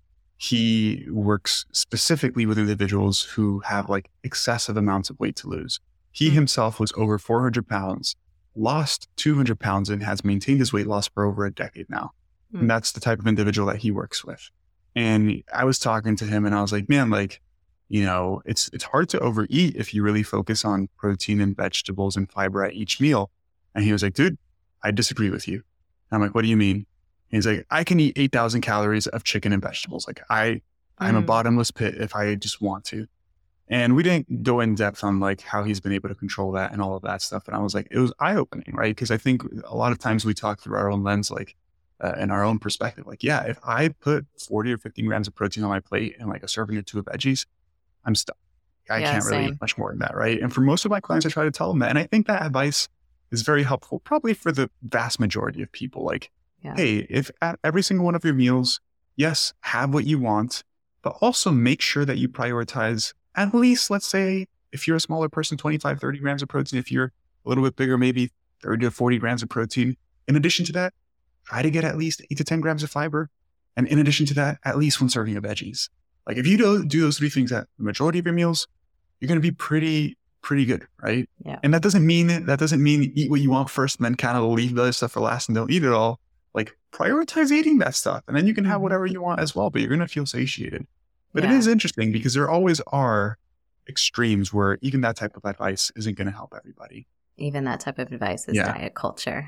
He works specifically with individuals who have like excessive amounts of weight to lose. He mm-hmm. himself was over four hundred pounds, lost two hundred pounds, and has maintained his weight loss for over a decade now. Mm-hmm. And that's the type of individual that he works with. And I was talking to him and I was like, man, like, you know, it's, it's hard to overeat if you really focus on protein and vegetables and fiber at each meal. And he was like, dude, I disagree with you. And I'm like, what do you mean? And he's like, I can eat eight thousand calories of chicken and vegetables. Like I, I'm mm. a bottomless pit if I just want to. And we didn't go in depth on like how he's been able to control that and all of that stuff. And I was like, it was eye opening, right? Because I think a lot of times we talk through our own lens, like, Uh, in our own perspective. Like, yeah, if I put forty or fifty grams of protein on my plate and like a serving or two of veggies, I'm stuck. I yeah, can't really same. eat much more than that, right? And for most of my clients, I try to tell them that. And I think that advice is very helpful, probably for the vast majority of people. Like, yeah. hey, if at every single one of your meals, yes, have what you want, but also make sure that you prioritize at least, let's say, if you're a smaller person, twenty-five, thirty grams of protein. If you're a little bit bigger, maybe thirty to forty grams of protein. In addition to that, try to get at least eight to ten grams of fiber. And in addition to that, at least one serving of veggies. Like if you do, do those three things at the majority of your meals, you're going to be pretty, pretty good, right? Yeah. And that doesn't mean, that doesn't mean eat what you want first and then kind of leave the other stuff for last and don't eat it all. Like prioritize eating that stuff. And then you can have whatever you want as well, but you're going to feel satiated. But yeah. it is interesting because there always are extremes where even that type of advice isn't going to help everybody. Even that type of advice is yeah. diet culture.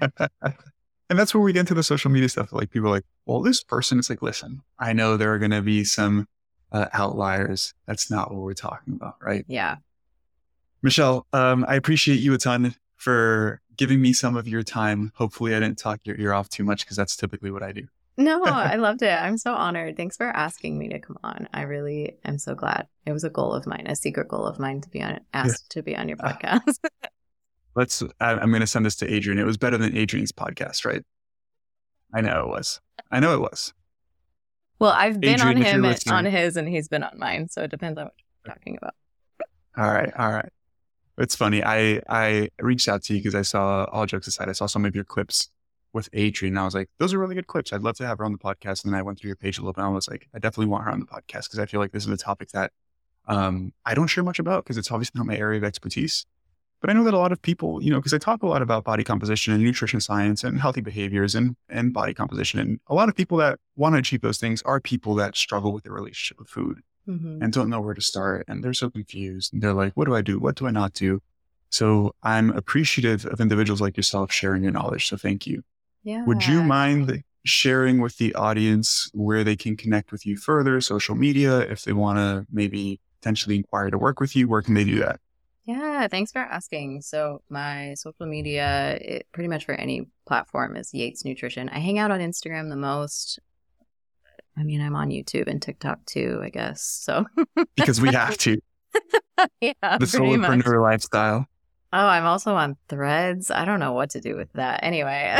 And that's where we get into the social media stuff. Like people are like, well, this person, it's like, listen, I know there are going to be some uh, outliers. That's not what we're talking about, right? Yeah. Michelle, um, I appreciate you a ton for giving me some of your time. Hopefully I didn't talk your ear off too much because that's typically what I do. No, I loved it. I'm so honored. Thanks for asking me to come on. I really am so glad. It was a goal of mine, a secret goal of mine to be on asked yeah. to be on your podcast. Let's, I, I'm going to send this to Adrian. It was better than Adrian's podcast, right? I know it was. I know it was. Well, I've been Adrian, on him, and, on his, and he's been on mine. So it depends on what you're talking about. All right. All right. It's funny. I, I reached out to you because I saw, all jokes aside, I saw some of your clips with Adrian. And I was like, those are really good clips. I'd love to have her on the podcast. And then I went through your page a little bit and I was like, I definitely want her on the podcast because I feel like this is a topic that um, I don't share much about because it's obviously not my area of expertise. But I know that a lot of people, you know, because I talk a lot about body composition and nutrition science and healthy behaviors and, and body composition. And a lot of people that want to achieve those things are people that struggle with their relationship with food mm-hmm. and don't know where to start. And they're so confused. And they're like, what do I do? What do I not do? So I'm appreciative of individuals like yourself sharing your knowledge. So thank you. Yeah. Would you mind sharing with the audience where they can connect with you further, social media, if they want to maybe potentially inquire to work with you? Where can they do that? Yeah, thanks for asking. So my social media, it, pretty much for any platform, is Yates Nutrition. I hang out on Instagram the most. I mean, I'm on YouTube and TikTok too, I guess. So because we have to. Yeah, the solopreneur lifestyle. Oh, I'm also on Threads. I don't know what to do with that. Anyway.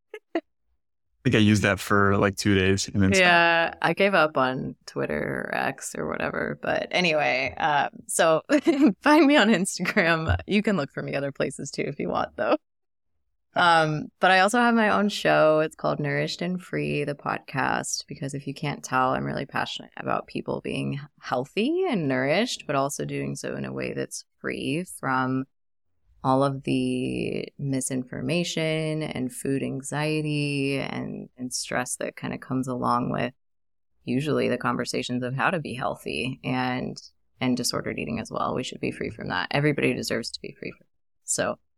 I think I used that for like two days. And then yeah, stopped. I gave up on Twitter or X or whatever. But anyway, um, so find me on Instagram. You can look for me other places too if you want, though. Um, but I also have my own show. It's called Nourished and Free, the podcast, because if you can't tell, I'm really passionate about people being healthy and nourished, but also doing so in a way that's free from all of the misinformation and food anxiety and, and stress that kind of comes along with usually the conversations of how to be healthy and and disordered eating as well. We should be free from that. Everybody deserves to be free from that. So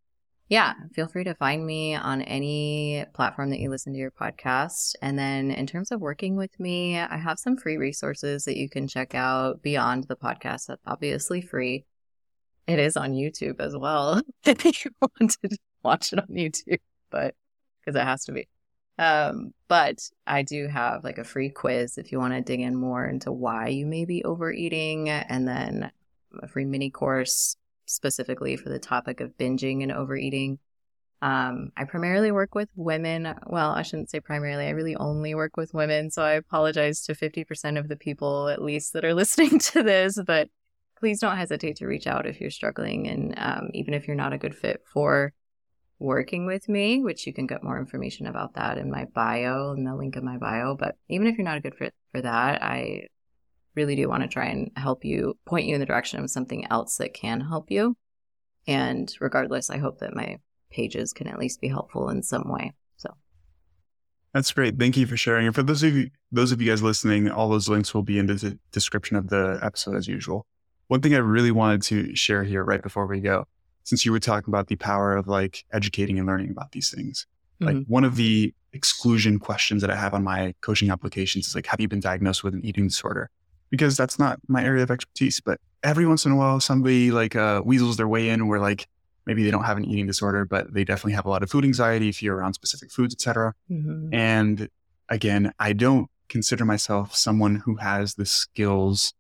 Yeah, feel free to find me on any platform that you listen to your podcast. And then in terms of working with me, I have some free resources that you can check out beyond the podcast. That's obviously free. It is on YouTube as well if you want to watch it on YouTube, but because it has to be. Um, but I do have like a free quiz if you want to dig in more into why you may be overeating, and then a free mini course specifically for the topic of binging and overeating. Um, I primarily work with women. Well, I shouldn't say primarily. I really only work with women. So I apologize to fifty percent of the people at least that are listening to this, but please don't hesitate to reach out if you're struggling. And um, even if you're not a good fit for working with me, which you can get more information about that in my bio, in the link in my bio. But even if you're not a good fit for that, I really do want to try and help you, point you in the direction of something else that can help you. And regardless, I hope that my pages can at least be helpful in some way. So that's great. Thank you for sharing. And for those of you, those of you guys listening, all those links will be in the description of the episode as usual. One thing I really wanted to share here right before we go, since you were talking about the power of like educating and learning about these things, mm-hmm. like one of the exclusion questions that I have on my coaching applications is like, have you been diagnosed with an eating disorder? Because that's not my area of expertise, but every once in a while, somebody like uh, weasels their way in where like maybe they don't have an eating disorder, but they definitely have a lot of food anxiety, fear around specific foods, et cetera. Mm-hmm. And again, I don't consider myself someone who has the skills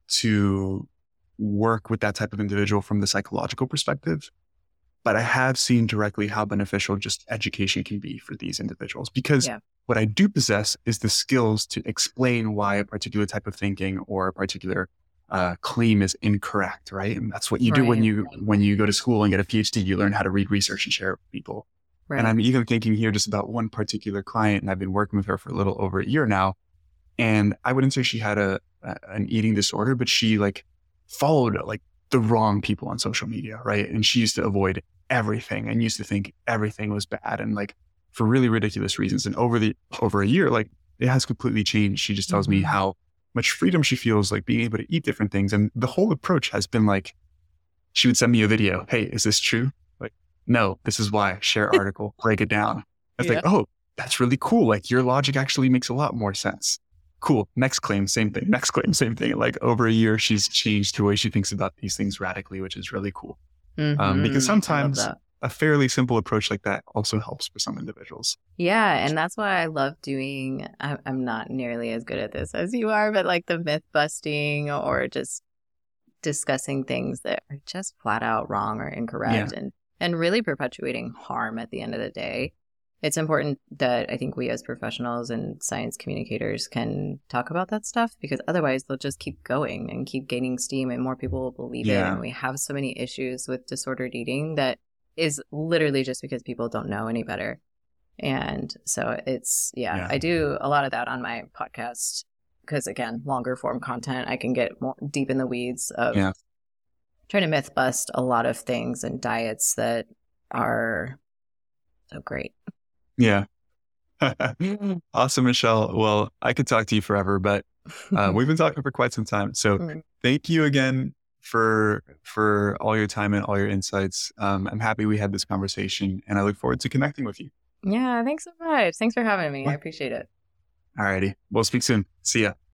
to work with that type of individual from the psychological perspective. But I have seen directly how beneficial just education can be for these individuals, because yeah. what I do possess is the skills to explain why a particular type of thinking or a particular uh, claim is incorrect, right? And that's what you right. do when you when you go to school and get a P H D. You learn how to read research and share it with people. Right. And I'm even thinking here just about one particular client, and I've been working with her for a little over a year now. And I wouldn't say she had a, a an eating disorder, but she like followed like the wrong people on social media, right? And she used to avoid everything and used to think everything was bad and like for really ridiculous reasons. And over the over a year, like it has completely changed. She just tells mm-hmm. me how much freedom she feels like being able to eat different things. And the whole approach has been like, she would send me a video. Hey, is this true? Like, no, this is why. Share article, break it down. I was yeah. like, oh, that's really cool. Like your logic actually makes a lot more sense. Cool. Next claim, same thing. Next claim, same thing. Like over a year, she's changed the way she thinks about these things radically, which is really cool. Mm-hmm. Um, because sometimes a fairly simple approach like that also helps for some individuals. Yeah. And that's why I love doing, I'm not nearly as good at this as you are, but like the myth busting or just discussing things that are just flat out wrong or incorrect yeah. and, and really perpetuating harm at the end of the day. It's important that I think we as professionals and science communicators can talk about that stuff, because otherwise they'll just keep going and keep gaining steam and more people will believe yeah. it. And we have so many issues with disordered eating that is literally just because people don't know any better. And so it's, yeah, yeah. I do a lot of that on my podcast because, again, longer form content, I can get more deep in the weeds of yeah. trying to myth bust a lot of things and diets that are so great. Yeah. Awesome, Michelle. Well, I could talk to you forever, but uh, we've been talking for quite some time. So mm. thank you again for for all your time and all your insights. Um, I'm happy we had this conversation and I look forward to connecting with you. Yeah, thanks so much. Thanks for having me. What? I appreciate it. All righty. We'll speak soon. See ya.